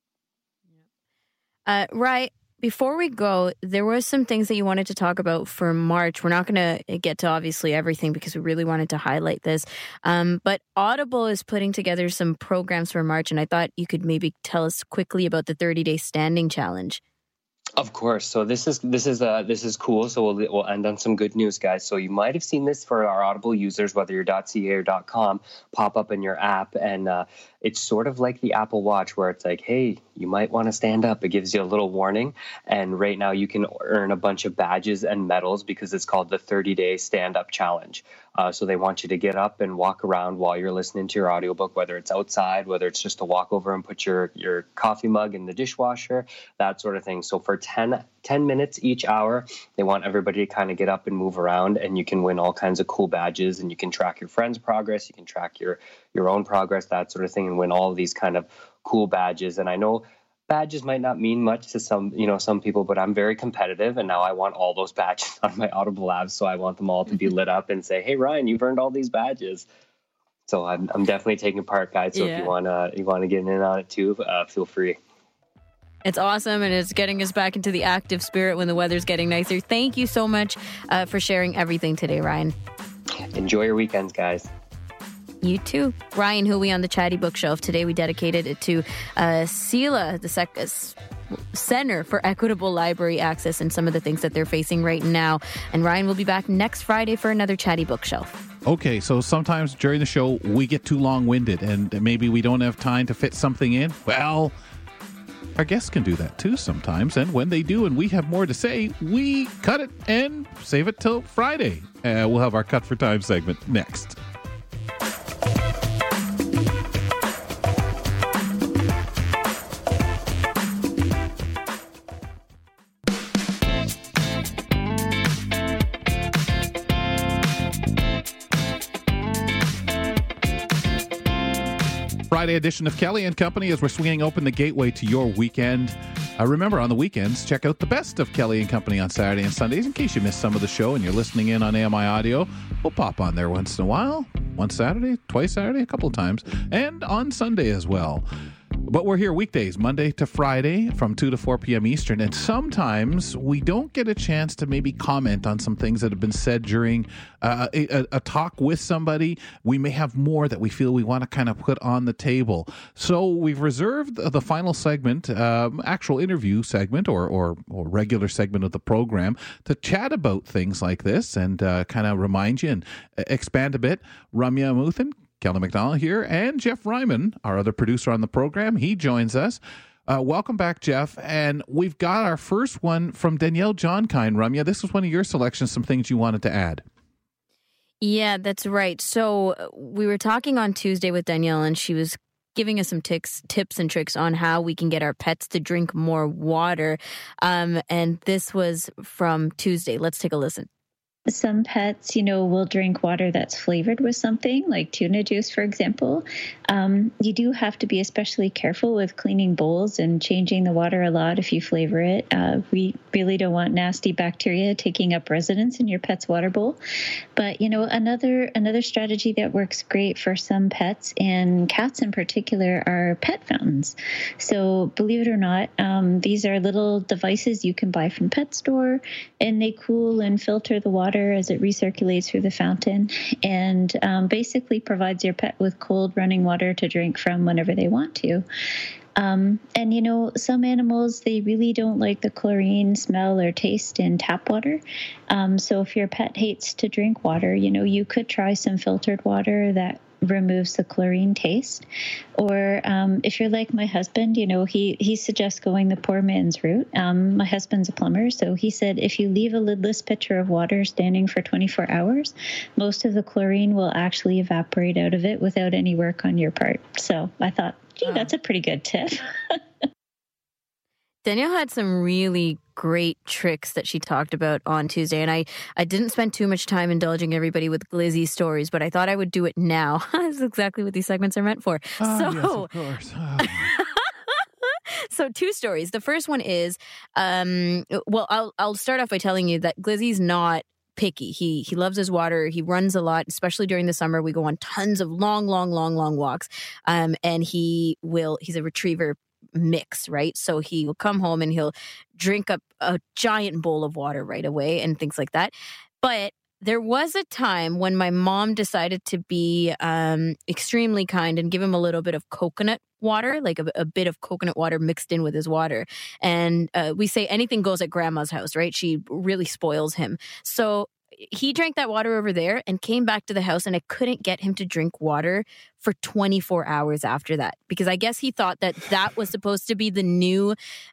Uh, right. Before we go, there was some things that you wanted to talk about for March. We're not going to get to obviously everything because we really wanted to highlight this. Um, but Audible is putting together some programs for March, and I thought you could maybe tell us quickly about the thirty-day standing challenge. Of course. So this is this is uh this is cool. So we'll we'll end on some good news, guys. So you might have seen this for our Audible users, whether you're .ca or .com, pop up in your app, and uh, it's sort of like the Apple Watch, where it's like, hey, you might want to stand up. It gives you a little warning, and right now you can earn a bunch of badges and medals because it's called the thirty-day stand-up challenge. Uh, so they want you to get up and walk around while you're listening to your audiobook, whether it's outside, whether it's just to walk over and put your, your coffee mug in the dishwasher, that sort of thing. So for ten, ten minutes each hour, they want everybody to kind of get up and move around, and you can win all kinds of cool badges, and you can track your friends' progress, you can track your, your own progress, that sort of thing, and win all of these kind of cool badges. And I know badges might not mean much to some, you know, some people, but I'm very competitive, and now I want all those badges on my Audible apps. So I want them all to be lit up and say, "Hey, Ryan, you've earned all these badges." So I'm, I'm definitely taking part, guys. So yeah. if you wanna, you wanna get in on it too, uh, feel free. It's awesome, and it's getting us back into the active spirit when the weather's getting nicer. Thank you so much uh, for sharing everything today, Ryan. Enjoy your weekends, guys. You too. Ryan Hui on the Chatty Bookshelf. Today we dedicated it to uh, CELA, the sec- uh, Center for Equitable Library Access, and some of the things that they're facing right now. And Ryan will be back next Friday for another Chatty Bookshelf. Okay, so sometimes during the show we get too long-winded and maybe we don't have time to fit something in. Well, our guests can do that too sometimes, and when they do and we have more to say, we cut it and save it till Friday. Uh, we'll have our Cut for Time segment next. Friday edition of Kelly and Company as we're swinging open the gateway to your weekend. Uh, remember, on the weekends, check out the best of Kelly and Company on Saturday and Sundays in case you missed some of the show and you're listening in on A M I Audio. We'll pop on there once in a while. Once Saturday, twice Saturday, a couple of times, and on Sunday as well. But we're here weekdays, Monday to Friday from two to four p.m. Eastern. And sometimes we don't get a chance to maybe comment on some things that have been said during uh, a, a talk with somebody. We may have more that we feel we want to kind of put on the table. So we've reserved the final segment, um, actual interview segment or, or, or regular segment of the program to chat about things like this and uh, kind of remind you and expand a bit. Ramya Amuthan, Kelly McDonald here, and Jeff Ryman, our other producer on the program. He joins us. Uh, welcome back, Jeff. And we've got our first one from Danielle Johnkind. Ramya, this was one of your selections, some things you wanted to add. Yeah, that's right. So uh, we were talking on Tuesday with Danielle, and she was giving us some tics, tips and tricks on how we can get our pets to drink more water. Um, and this was from Tuesday. Let's take a listen. Some pets, you know, will drink water that's flavored with something, like tuna juice, for example. Um, you do have to be especially careful with cleaning bowls and changing the water a lot if you flavor it. Uh, we really don't want nasty bacteria taking up residence in your pet's water bowl. But, you know, another another strategy that works great for some pets, and cats in particular, are pet fountains. So believe it or not, um, these are little devices you can buy from pet store, and they cool and filter the water as it recirculates through the fountain, and um, basically provides your pet with cold running water to drink from whenever they want to. Um, and, you know, some animals, they really don't like the chlorine smell or taste in tap water. Um, so if your pet hates to drink water, you know, you could try some filtered water that removes the chlorine taste. Or um, if you're like my husband, you know, he, he suggests going the poor man's route. Um, my husband's a plumber, so he said if you leave a lidless pitcher of water standing for twenty-four hours, most of the chlorine will actually evaporate out of it without any work on your part. So I thought, gee, that's a pretty good tip. Danielle had some really great tricks that she talked about on Tuesday, and I, I didn't spend too much time indulging everybody with glizzy stories, but I thought I would do it now. That's exactly what these segments are meant for. Oh, so, yes, of course. Oh. So two stories. The first one is, um, well, I'll I'll start off by telling you that Glizzy's not picky. He he loves his water. He runs a lot, especially during the summer. We go on tons of long, long, long, long walks, um, and he will. He's a retriever mix, right? So he'll come home and he'll drink up a giant bowl of water right away and things like that. But there was a time when my mom decided to be um, extremely kind and give him a little bit of coconut water, like a, a bit of coconut water mixed in with his water. And uh, we say anything goes at grandma's house, right? She really spoils him. So he drank that water over there and came back to the house, and I couldn't get him to drink water for twenty-four hours after that, because I guess he thought that that was supposed to be the new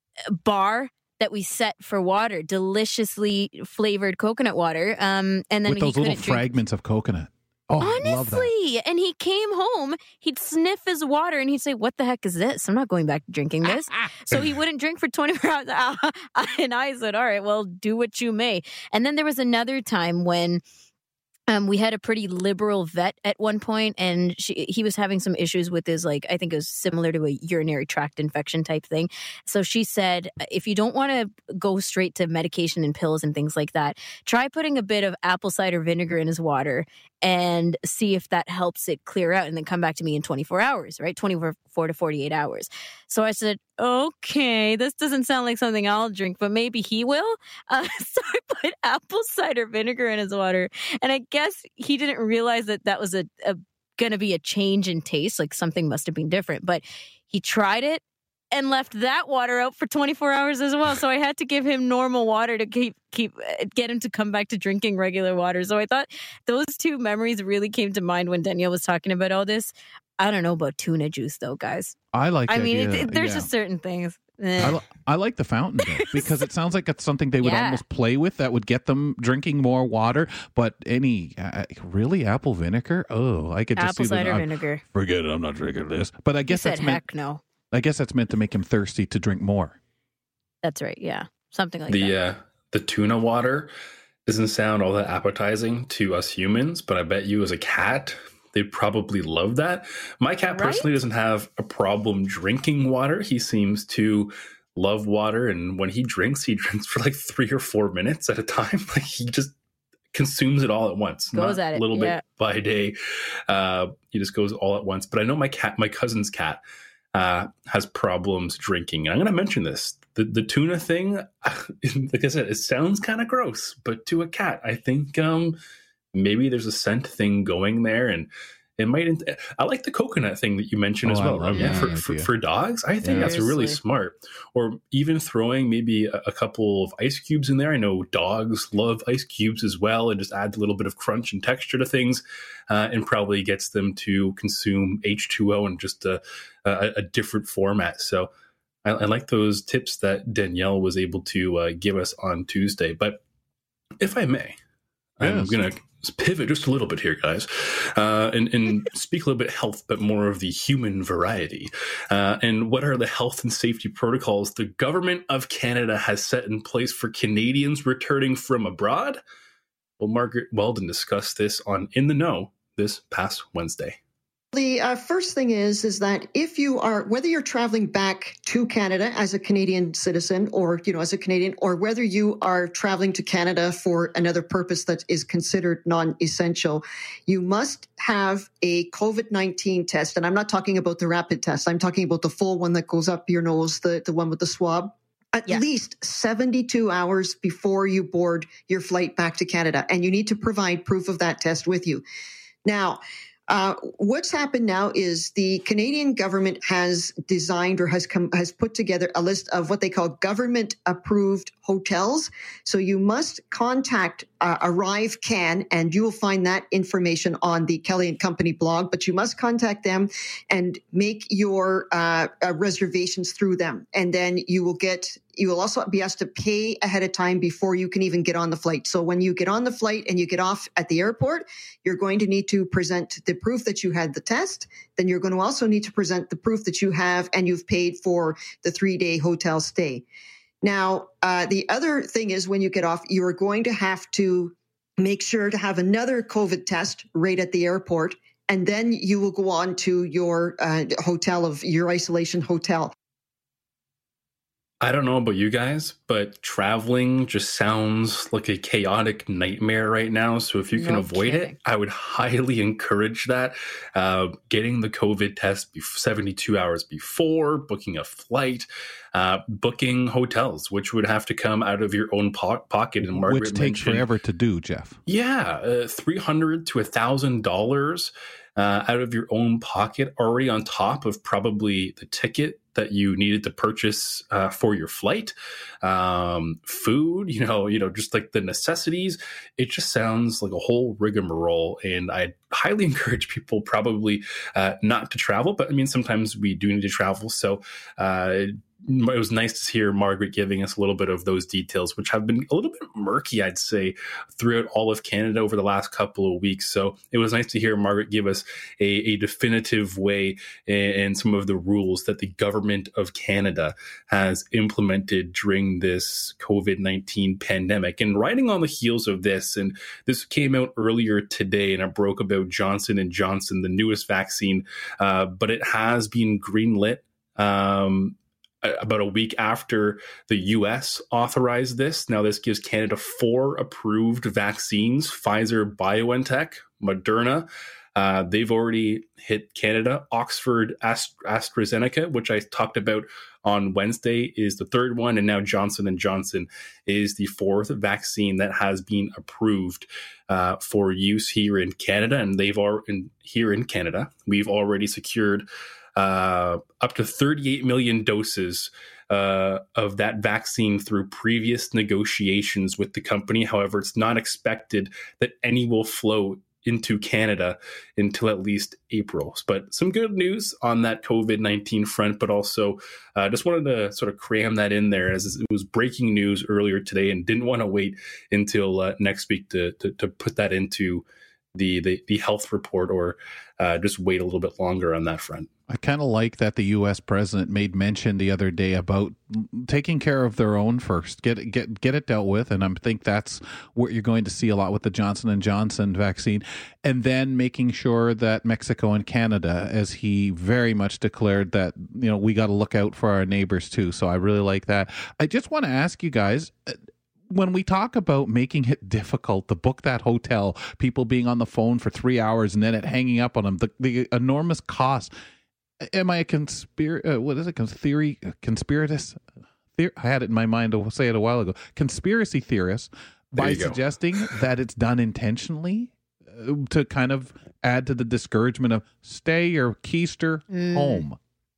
bar that we set for water, deliciously flavored coconut water. Um, and then with those he little drink- fragments of coconut. Oh, honestly, I love that. And he came home, he'd sniff his water and he'd say, what the heck is this? I'm not going back to drinking this. So he wouldn't drink for twenty-four hours. And I said, all right, well, do what you may. And then there was another time when Um, we had a pretty liberal vet at one point, and she, he was having some issues with his, like, I think it was similar to a urinary tract infection type thing. So she said, if you don't want to go straight to medication and pills and things like that, try putting a bit of apple cider vinegar in his water and see if that helps it clear out, and then come back to me in twenty-four hours, right? twenty-four to forty-eight hours. So I said, okay, this doesn't sound like something I'll drink, but maybe he will. Uh, so I put apple cider vinegar in his water, and I guess he didn't realize that that was a, a going to be a change in taste. Like something must have been different, but he tried it and left that water out for twenty-four hours as well. So I had to give him normal water to keep keep get him to come back to drinking regular water. So I thought those two memories really came to mind when Danielle was talking about all this. I don't know about tuna juice though, guys. I like. I mean, idea, it, there's yeah. just certain things. I, li- I like the fountain though, because it sounds like it's something they would Yeah. almost play with that would get them drinking more water. But any uh, really apple vinegar? Oh, I could just Apple see that. cider I- vinegar. Forget it. I'm not drinking this. But I He guess said, that's meant. heck no. I guess that's meant to make him thirsty to drink more. That's right. Yeah. Something like the that. uh, the tuna water doesn't sound all that appetizing to us humans, but I bet you as a cat, they'd probably love that. My cat personally doesn't have a problem drinking water. He seems to love water, and when he drinks, he drinks for like three or four minutes at a time. Like he just consumes it all at once, Goes not at it, a little yeah. bit by day. Uh, he just goes all at once. But I know my cat, my cousin's cat, uh, has problems drinking. I'm going to mention this. The, the tuna thing, like I said, it sounds kind of gross, but to a cat, I think um, maybe there's a scent thing going there, and it might. I like the coconut thing that you mentioned oh, as well. I love yeah, that for, idea. for for dogs, I think Yeah. that's really smart. Or even throwing maybe a, a couple of ice cubes in there. I know dogs love ice cubes as well, and just adds a little bit of crunch and texture to things, uh, and probably gets them to consume H two O in just a, a, a different format. So I, I like those tips that Danielle was able to uh, give us on Tuesday. But if I may, I'm Yes. going to pivot just a little bit here, guys, uh, and, and speak a little bit health, but more of the human variety. Uh, and what are the health and safety protocols the government of Canada has set in place for Canadians returning from abroad? Well, Margaret Weldon discussed this on In the Know this past Wednesday. The uh, first thing is, is that if you are, whether you're traveling back to Canada as a Canadian citizen or, you know, as a Canadian, or whether you are traveling to Canada for another purpose that is considered non-essential, you must have a COVID nineteen test. And I'm not talking about the rapid test. I'm talking about the full one that goes up your nose, the, the one with the swab. At yeah. least seventy-two hours before you board your flight back to Canada. And you need to provide proof of that test with you. Now, Uh, what's happened now is the Canadian government has designed or has come, has put together a list of what they call government approved hotels. So you must contact uh, Arrive Can, and you will find that information on the Kelly and Company blog, but you must contact them and make your uh, uh, reservations through them. And then you will get You will also be asked to pay ahead of time before you can even get on the flight. So when you get on the flight and you get off at the airport, you're going to need to present the proof that you had the test. Then you're going to also need to present the proof that you have and you've paid for the three-day hotel stay. Now, uh, the other thing is when you get off, you are going to have to make sure to have another COVID test right at the airport. And then you will go on to your uh, hotel of your isolation hotel. I don't know about you guys, but traveling just sounds like a chaotic nightmare right now. So if you can No avoid kidding. it, I would highly encourage that. Uh, getting the COVID test be- seventy-two hours before, booking a flight, uh, booking hotels, which would have to come out of your own po- pocket. And Margaret Which takes mentioned- forever to do, Jeff. Yeah, uh, three hundred to one thousand dollars uh, out of your own pocket, already on top of probably the ticket that you needed to purchase uh, for your flight, um, food, you know, you know, just like the necessities. It just sounds like a whole rigmarole, and I highly encourage people probably uh, not to travel. But I mean, sometimes we do need to travel, so. Uh, It was nice to hear Margaret giving us a little bit of those details, which have been a little bit murky, I'd say, throughout all of Canada over the last couple of weeks. So it was nice to hear Margaret give us a, a definitive way and some of the rules that the government of Canada has implemented during this COVID nineteen pandemic. And riding on the heels of this, and this came out earlier today, and it broke about Johnson and Johnson, the newest vaccine, uh, but it has been greenlit. Um, about a week after the U S authorized this. Now, this gives Canada four approved vaccines, Pfizer, BioNTech, Moderna. Uh, they've already hit Canada. Oxford Ast- AstraZeneca, which I talked about on Wednesday, is the third one. And now Johnson and Johnson is the fourth vaccine that has been approved uh, for use here in Canada. And they've already, here in Canada, we've already secured Uh, up to thirty-eight million doses uh, of that vaccine through previous negotiations with the company. However, it's not expected that any will flow into Canada until at least April. But some good news on that COVID nineteen front, but also uh, just wanted to sort of cram that in there as it was breaking news earlier today and didn't want to wait until uh, next week to, to, to put that into the, the, the health report or uh, just wait a little bit longer on that front. I kind of like that the U S president made mention the other day about taking care of their own first, get it, get get it dealt with, and I think that's what you're going to see a lot with the Johnson and Johnson vaccine, and then making sure that Mexico and Canada, as he very much declared that, you know, we got to look out for our neighbors too. So I really like that. I just want to ask you guys, when we talk about making it difficult to book that hotel, people being on the phone for three hours and then it hanging up on them, the, the enormous cost. am I a conspiracy? Uh, what is it? Cons- theory? Conspiratist? Theor- I had it in my mind to say it a while ago. Conspiracy theorist There by you go. suggesting that it's done intentionally uh, to kind of add to the discouragement of stay your keister Mm. home.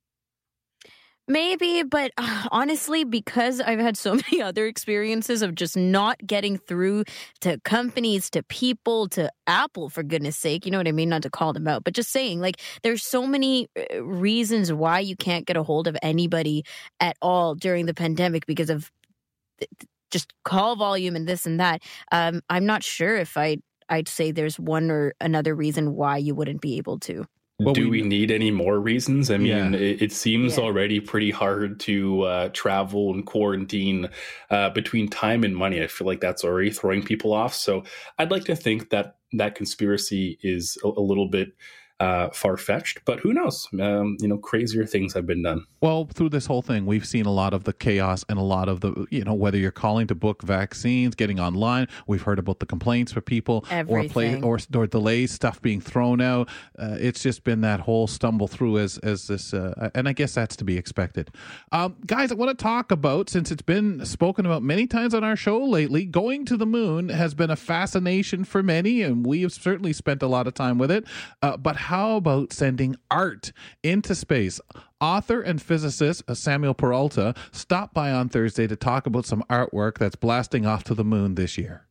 Maybe, but uh, honestly, because I've had so many other experiences of just not getting through to companies, to people, to Apple, for goodness sake, you know what I mean? Not to call them out, but just saying, like, there's so many uh, reasons why you can't get a hold of anybody at all during the pandemic because of th- just call volume and this and that. Um, I'm not sure if I, I'd say there's one or another reason why you wouldn't be able to. Well, Do we- we need any more reasons? I mean, Yeah. it, it seems Yeah. already pretty hard to uh, travel and quarantine uh, between time and money. I feel like that's already throwing people off. So I'd like to think that that conspiracy is a, a little bit uh, far-fetched, but who knows? Um, you know, crazier things have been done. Well, through this whole thing, we've seen a lot of the chaos and a lot of the, you know, whether you're calling to book vaccines, getting online, we've heard about the complaints for people or play Everything. or, or delays, stuff being thrown out. Uh, it's just been that whole stumble through as as this, uh, and I guess that's to be expected. Um, guys, I want to talk about, since it's been spoken about many times on our show lately, going to the moon has been a fascination for many, and we have certainly spent a lot of time with it. Uh, but how about sending art into space? Author and physicist uh, Samuel Peralta stopped by on Thursday to talk about some artwork that's blasting off to the moon this year.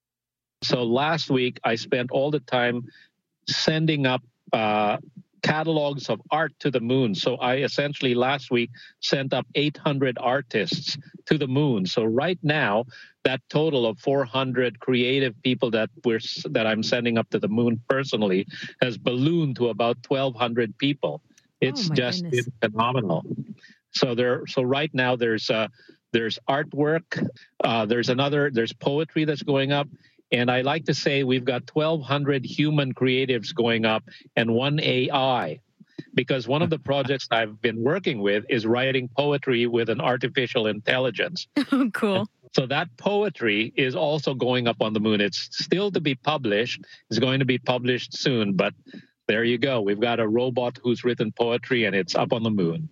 So last week, I spent all the time sending up uh, catalogs of art to the moon. So I essentially last week sent up eight hundred artists to the moon. So right now, that total of four hundred creative people that we're that I'm sending up to the moon personally has ballooned to about twelve hundred people. It's my just goodness. it's phenomenal. So there, so right now there's uh, there's artwork, uh, there's another there's poetry that's going up. And I like to say we've got twelve hundred human creatives going up and one A I, because one of the projects I've been working with is writing poetry with an artificial intelligence. Oh, cool. So that poetry is also going up on the moon. It's still to be published. It's going to be published soon, but there you go. We've got a robot who's written poetry and it's up on the moon.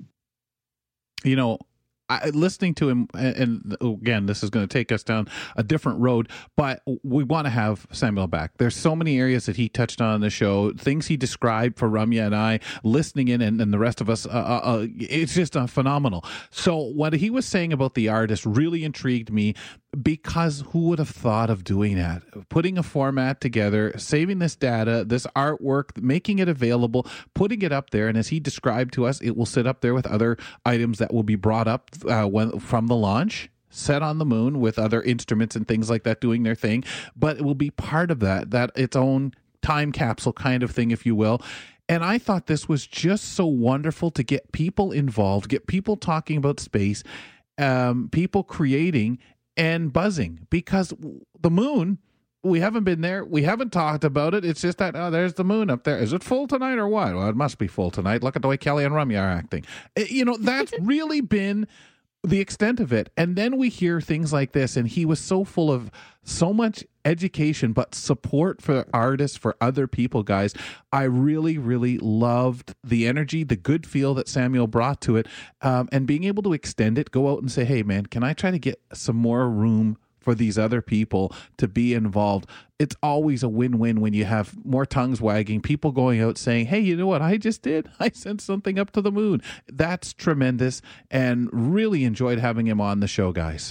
You know, I, listening to him, and, and again, this is going to take us down a different road, but we want to have Samuel back. There's so many areas that he touched on in the show, things he described for Ramya and I, listening in, and, and the rest of us. Uh, uh, it's just uh, phenomenal. So what he was saying about the artist really intrigued me, because who would have thought of doing that? Putting a format together, saving this data, this artwork, making it available, putting it up there, and as he described to us, it will sit up there with other items that will be brought up uh, when from the launch, set on the moon with other instruments and things like that doing their thing, but it will be part of that, that its own time capsule kind of thing, if you will. And I thought this was just so wonderful to get people involved, get people talking about space, um, people creating and buzzing, because the moon, we haven't been there. We haven't talked about it. It's just that, oh, there's the moon up there. Is it full tonight or what? Well, it must be full tonight. Look at the way Kelly and Rummy are acting. It, you know, that's really been the extent of it. And then we hear things like this, and he was so full of so much education, but support for artists, for other people, guys. I really, really loved the energy, the good feel that Samuel brought to it, um, and being able to extend it, go out and say, hey, man, can I try to get some more room for these other people to be involved? It's always a win-win when you have more tongues wagging, people going out saying, hey, you know what I just did? I sent something up to the moon. That's tremendous, and really enjoyed having him on the show, guys.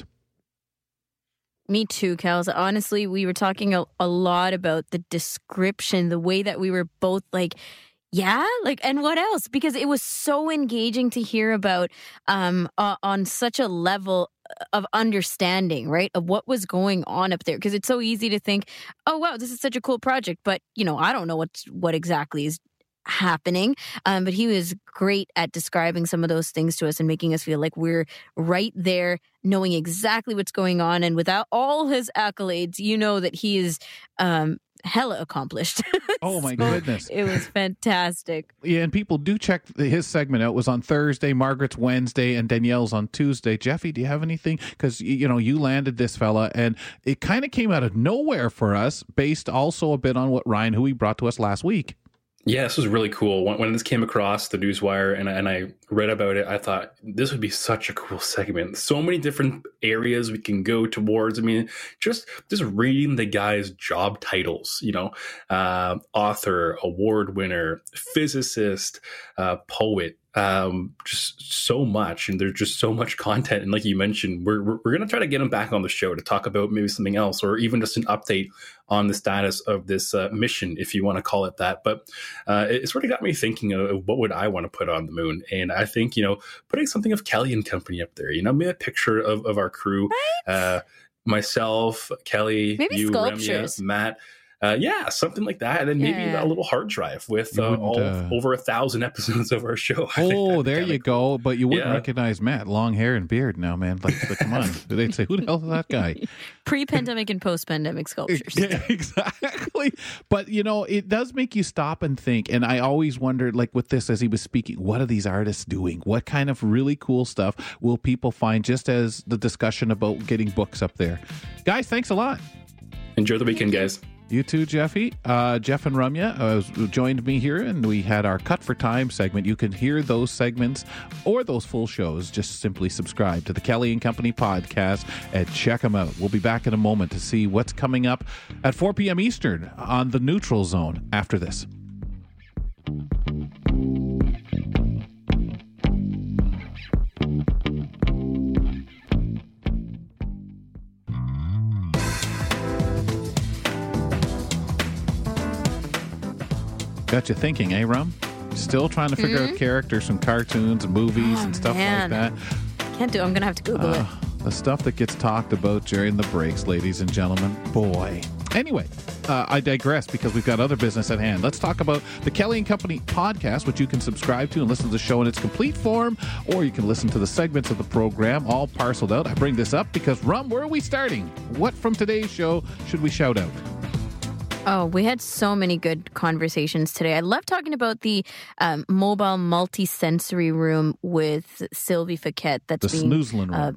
Me too, Kels. Honestly, we were talking a, a lot about the description, the way that we were both like, yeah, like, and what else? Because it was so engaging to hear about um, uh, on such a level of understanding, right, of what was going on up there. Because it's so easy to think, oh, wow, this is such a cool project. But, you know, I don't know what, what exactly is happening. Um, but he was great at describing some of those things to us and making us feel like we're right there, knowing exactly what's going on. And without all his accolades, you know that he is um, hella accomplished. Oh, my So goodness. It was fantastic. Yeah, and people do check his segment out. It was on Thursday, Margaret's Wednesday, and Danielle's on Tuesday. Jeffy, do you have anything? Because, you know, you landed this fella, and it kind of came out of nowhere for us, based also a bit on what Ryan Hui brought to us last week. Yeah, this was really cool. When, when this came across the newswire and, and I read about it, I thought this would be such a cool segment. So many different areas we can go towards. I mean, just just reading the guy's job titles, you know, uh, author, award winner, physicist, uh, poet, um, just so much. And there's just so much content. And like you mentioned, we're, we're, we're going to try to get him back on the show to talk about maybe something else, or even just an update on the status of this uh, mission, if you want to call it that. But uh, it sort of got me thinking of what would I want to put on the moon. And I think, you know, putting something of Kelly and Company up there, you know, maybe a picture of, of our crew, right? uh, myself, Kelly, maybe you, sculptures. Remya, Matt. Uh, yeah, something like that. And then maybe yeah. a little hard drive with uh, all uh... over a thousand episodes of our show. Oh, there you cool. go. But you wouldn't yeah. recognize Matt. Long hair and beard now, man. Like, like come on. They'd say, who the hell is that guy? Pre-pandemic and post-pandemic sculptures. Yeah, exactly. But, you know, it does make you stop and think. And I always wondered, like with this, as he was speaking, what are these artists doing? What kind of really cool stuff will people find, just as the discussion about getting books up there? Guys, thanks a lot. Enjoy the weekend, guys. You too, Jeffy. Uh, Jeff and Ramya uh, joined me here, and we had our Cut for Time segment. You can hear those segments or those full shows. Just simply subscribe to the Kelly and Company podcast and check them out. We'll be back in a moment to see what's coming up at four p.m. Eastern on the Neutral Zone after this. Got you thinking, eh, Rum? Still trying to figure mm-hmm. out characters from cartoons and movies oh, and stuff man. like that. Can't do it. I'm going to have to Google uh, it. The stuff that gets talked about during the breaks, ladies and gentlemen. Boy. Anyway, uh, I digress because we've got other business at hand. Let's talk about the Kelly and Company podcast, which you can subscribe to and listen to the show in its complete form, or you can listen to the segments of the program all parceled out. I bring this up because, Rum, where are we starting? What from today's show should we shout out? Oh, we had so many good conversations today. I love talking about the um, mobile multi-sensory room with Sylvie Fouquet. That's the being, Snoozlin room. Uh,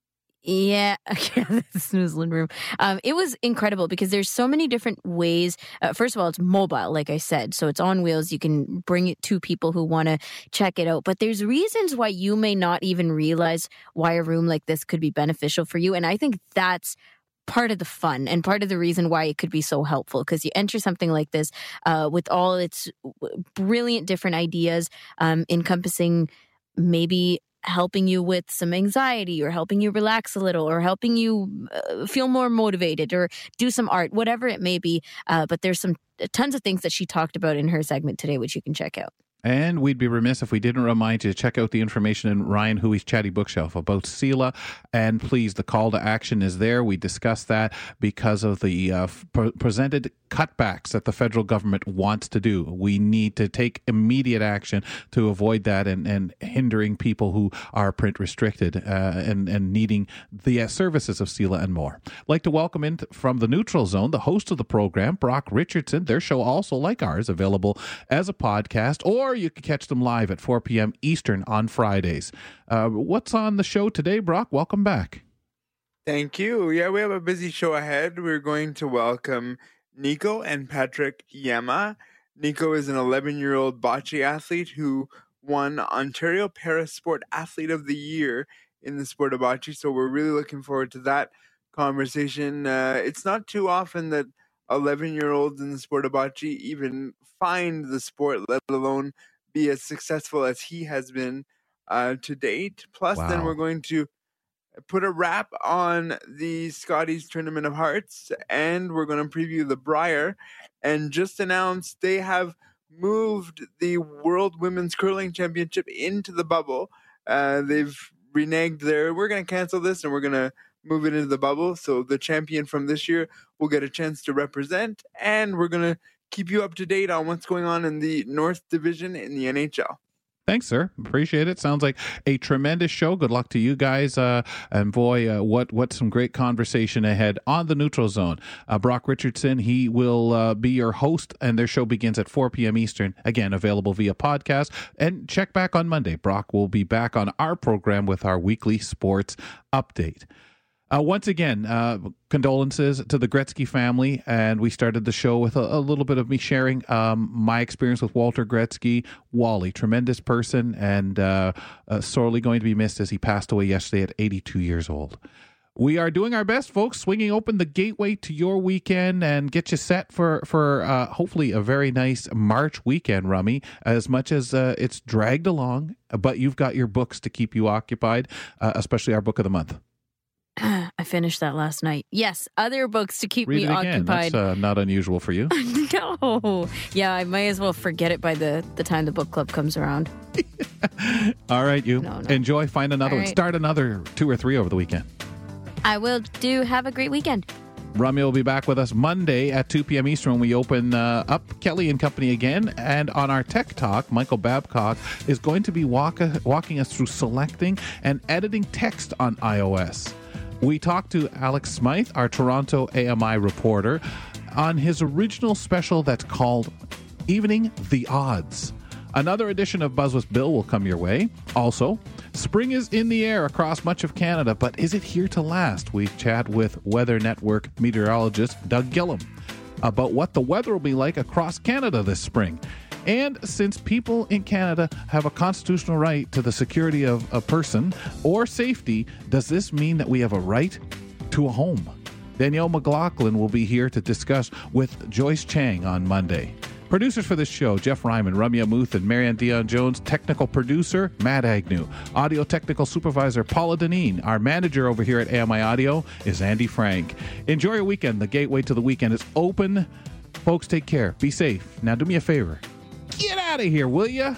yeah, the Snoozlin room. Um, it was incredible because there's so many different ways. Uh, first of all, it's mobile, like I said. So it's on wheels. You can bring it to people who want to check it out. But there's reasons why you may not even realize why a room like this could be beneficial for you. And I think that's part of the fun and part of the reason why it could be so helpful, because you enter something like this uh, with all its brilliant different ideas um, encompassing maybe helping you with some anxiety or helping you relax a little or helping you uh, feel more motivated or do some art, whatever it may be. Uh, but there's some tons of things that she talked about in her segment today, which you can check out. And we'd be remiss if we didn't remind you to check out the information in Ryan Huey's Chatty Bookshelf about Sela. And please, the call to action is there. We discussed that because of the uh, pre- presented cutbacks that the federal government wants to do. We need to take immediate action to avoid that and, and hindering people who are print restricted uh, and, and needing the uh, services of Sela and more. I'd like to welcome in from the Neutral Zone, the host of the program, Brock Richardson. Their show also, like ours, available as a podcast, or you can catch them live at four p.m. Eastern on Fridays. Uh, what's on the show today, Brock? Welcome back. Thank you. Yeah, we have a busy show ahead. We're going to welcome Nico and Patrick Yama. Nico is an eleven-year-old bocce athlete who won Ontario Parasport Athlete of the Year in the sport of bocce, so we're really looking forward to that conversation. Uh, it's not too often that eleven-year-olds in the sport of bocce even find the sport, let alone be as successful as he has been uh, to date. Plus, wow. Then we're going to put a wrap on the Scotties Tournament of Hearts, and we're going to preview the Brier, and just announced they have moved the World Women's Curling Championship into the bubble. Uh, they've reneged there. We're going to cancel this, and we're going to move it into the bubble, so the champion from this year will get a chance to represent, and we're going to keep you up to date on what's going on in the North Division in the N H L. Thanks, sir. Appreciate it. Sounds like a tremendous show. Good luck to you guys. Uh, and boy, uh, what what some great conversation ahead on the Neutral Zone. Uh, Brock Richardson, he will uh, be your host, and their show begins at four p.m. Eastern. Again, available via podcast. And check back on Monday. Brock will be back on our program with our weekly sports update. Uh, once again, uh, condolences to the Gretzky family, and we started the show with a, a little bit of me sharing um, my experience with Walter Gretzky. Wally, tremendous person, and uh, uh, sorely going to be missed as he passed away yesterday at eighty-two years old. We are doing our best, folks, swinging open the gateway to your weekend and get you set for, for uh, hopefully a very nice March weekend, Rummy, as much as uh, it's dragged along, but you've got your books to keep you occupied, uh, especially our book of the month. I finished that last night. Yes, other books to keep Read me it again. occupied. That's uh, not unusual for you. No. Yeah, I might as well forget it by the, the time the book club comes around. All right, you. No, no. Enjoy, find another All one. right. Start another two or three over the weekend. I will do. Have a great weekend. Rummy will be back with us Monday at two p.m. Eastern when we open uh, up Kelly and Company again. And on our Tech Talk, Michael Babcock is going to be walk- walking us through selecting and editing text on iOS. We talked to Alex Smythe, our Toronto A M I reporter, on his original special that's called Evening the Odds. Another edition of Buzz with Bill will come your way. Also, spring is in the air across much of Canada, but is it here to last? We chat with Weather Network meteorologist Doug Gillum about what the weather will be like across Canada this spring. And since people in Canada have a constitutional right to the security of a person or safety, does this mean that we have a right to a home? Danielle McLaughlin will be here to discuss with Joyce Chang on Monday. Producers for this show, Jeff Ryman, Ramya Muth, and Marianne Dion-Jones. Technical producer, Matt Agnew. Audio technical supervisor, Paula Deneen. Our manager over here at A M I Audio is Andy Frank. Enjoy your weekend. The gateway to the weekend is open. Folks, take care. Be safe. Now do me a favor. Get out of here, will ya?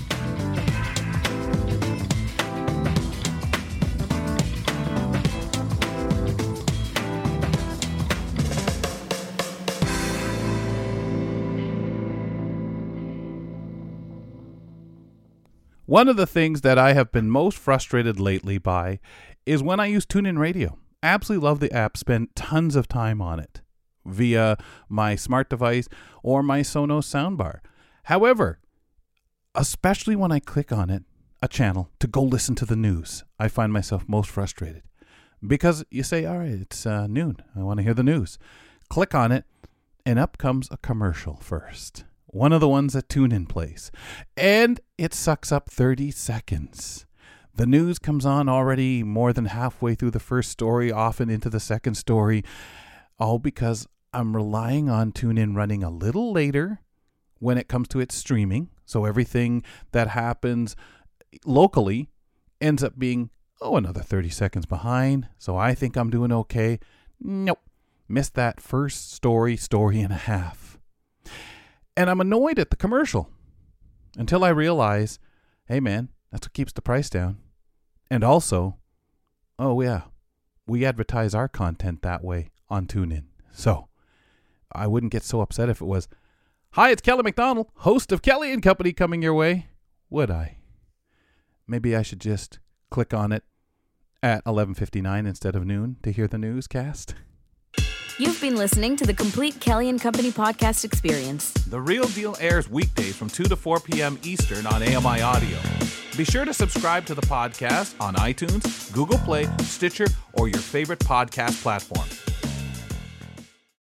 One of the things that I have been most frustrated lately by is when I use TuneIn Radio. Absolutely love the app, spend tons of time on it via my smart device or my Sonos soundbar. However, especially when I click on it, a channel, to go listen to the news, I find myself most frustrated. Because you say, all right, it's uh, noon. I want to hear the news. Click on it, and up comes a commercial first. One of the ones that TuneIn plays. And it sucks up thirty seconds. The news comes on already more than halfway through the first story, often into the second story, all because I'm relying on TuneIn running a little later when it comes to its streaming. So everything that happens locally ends up being, oh, another thirty seconds behind. So I think I'm doing okay. Nope. Missed that first story, story and a half. And I'm annoyed at the commercial until I realize, hey, man, that's what keeps the price down. And also, oh, yeah, we advertise our content that way on TuneIn. So I wouldn't get so upset if it was, hi, it's Kelly McDonald, host of Kelly and Company coming your way. Would I? Maybe I should just click on it at eleven fifty-nine instead of noon to hear the newscast. You've been listening to the complete Kelly and Company podcast experience. The Real Deal airs weekdays from two to four p.m. Eastern on A M I Audio. Be sure to subscribe to the podcast on iTunes, Google Play, Stitcher, or your favorite podcast platform.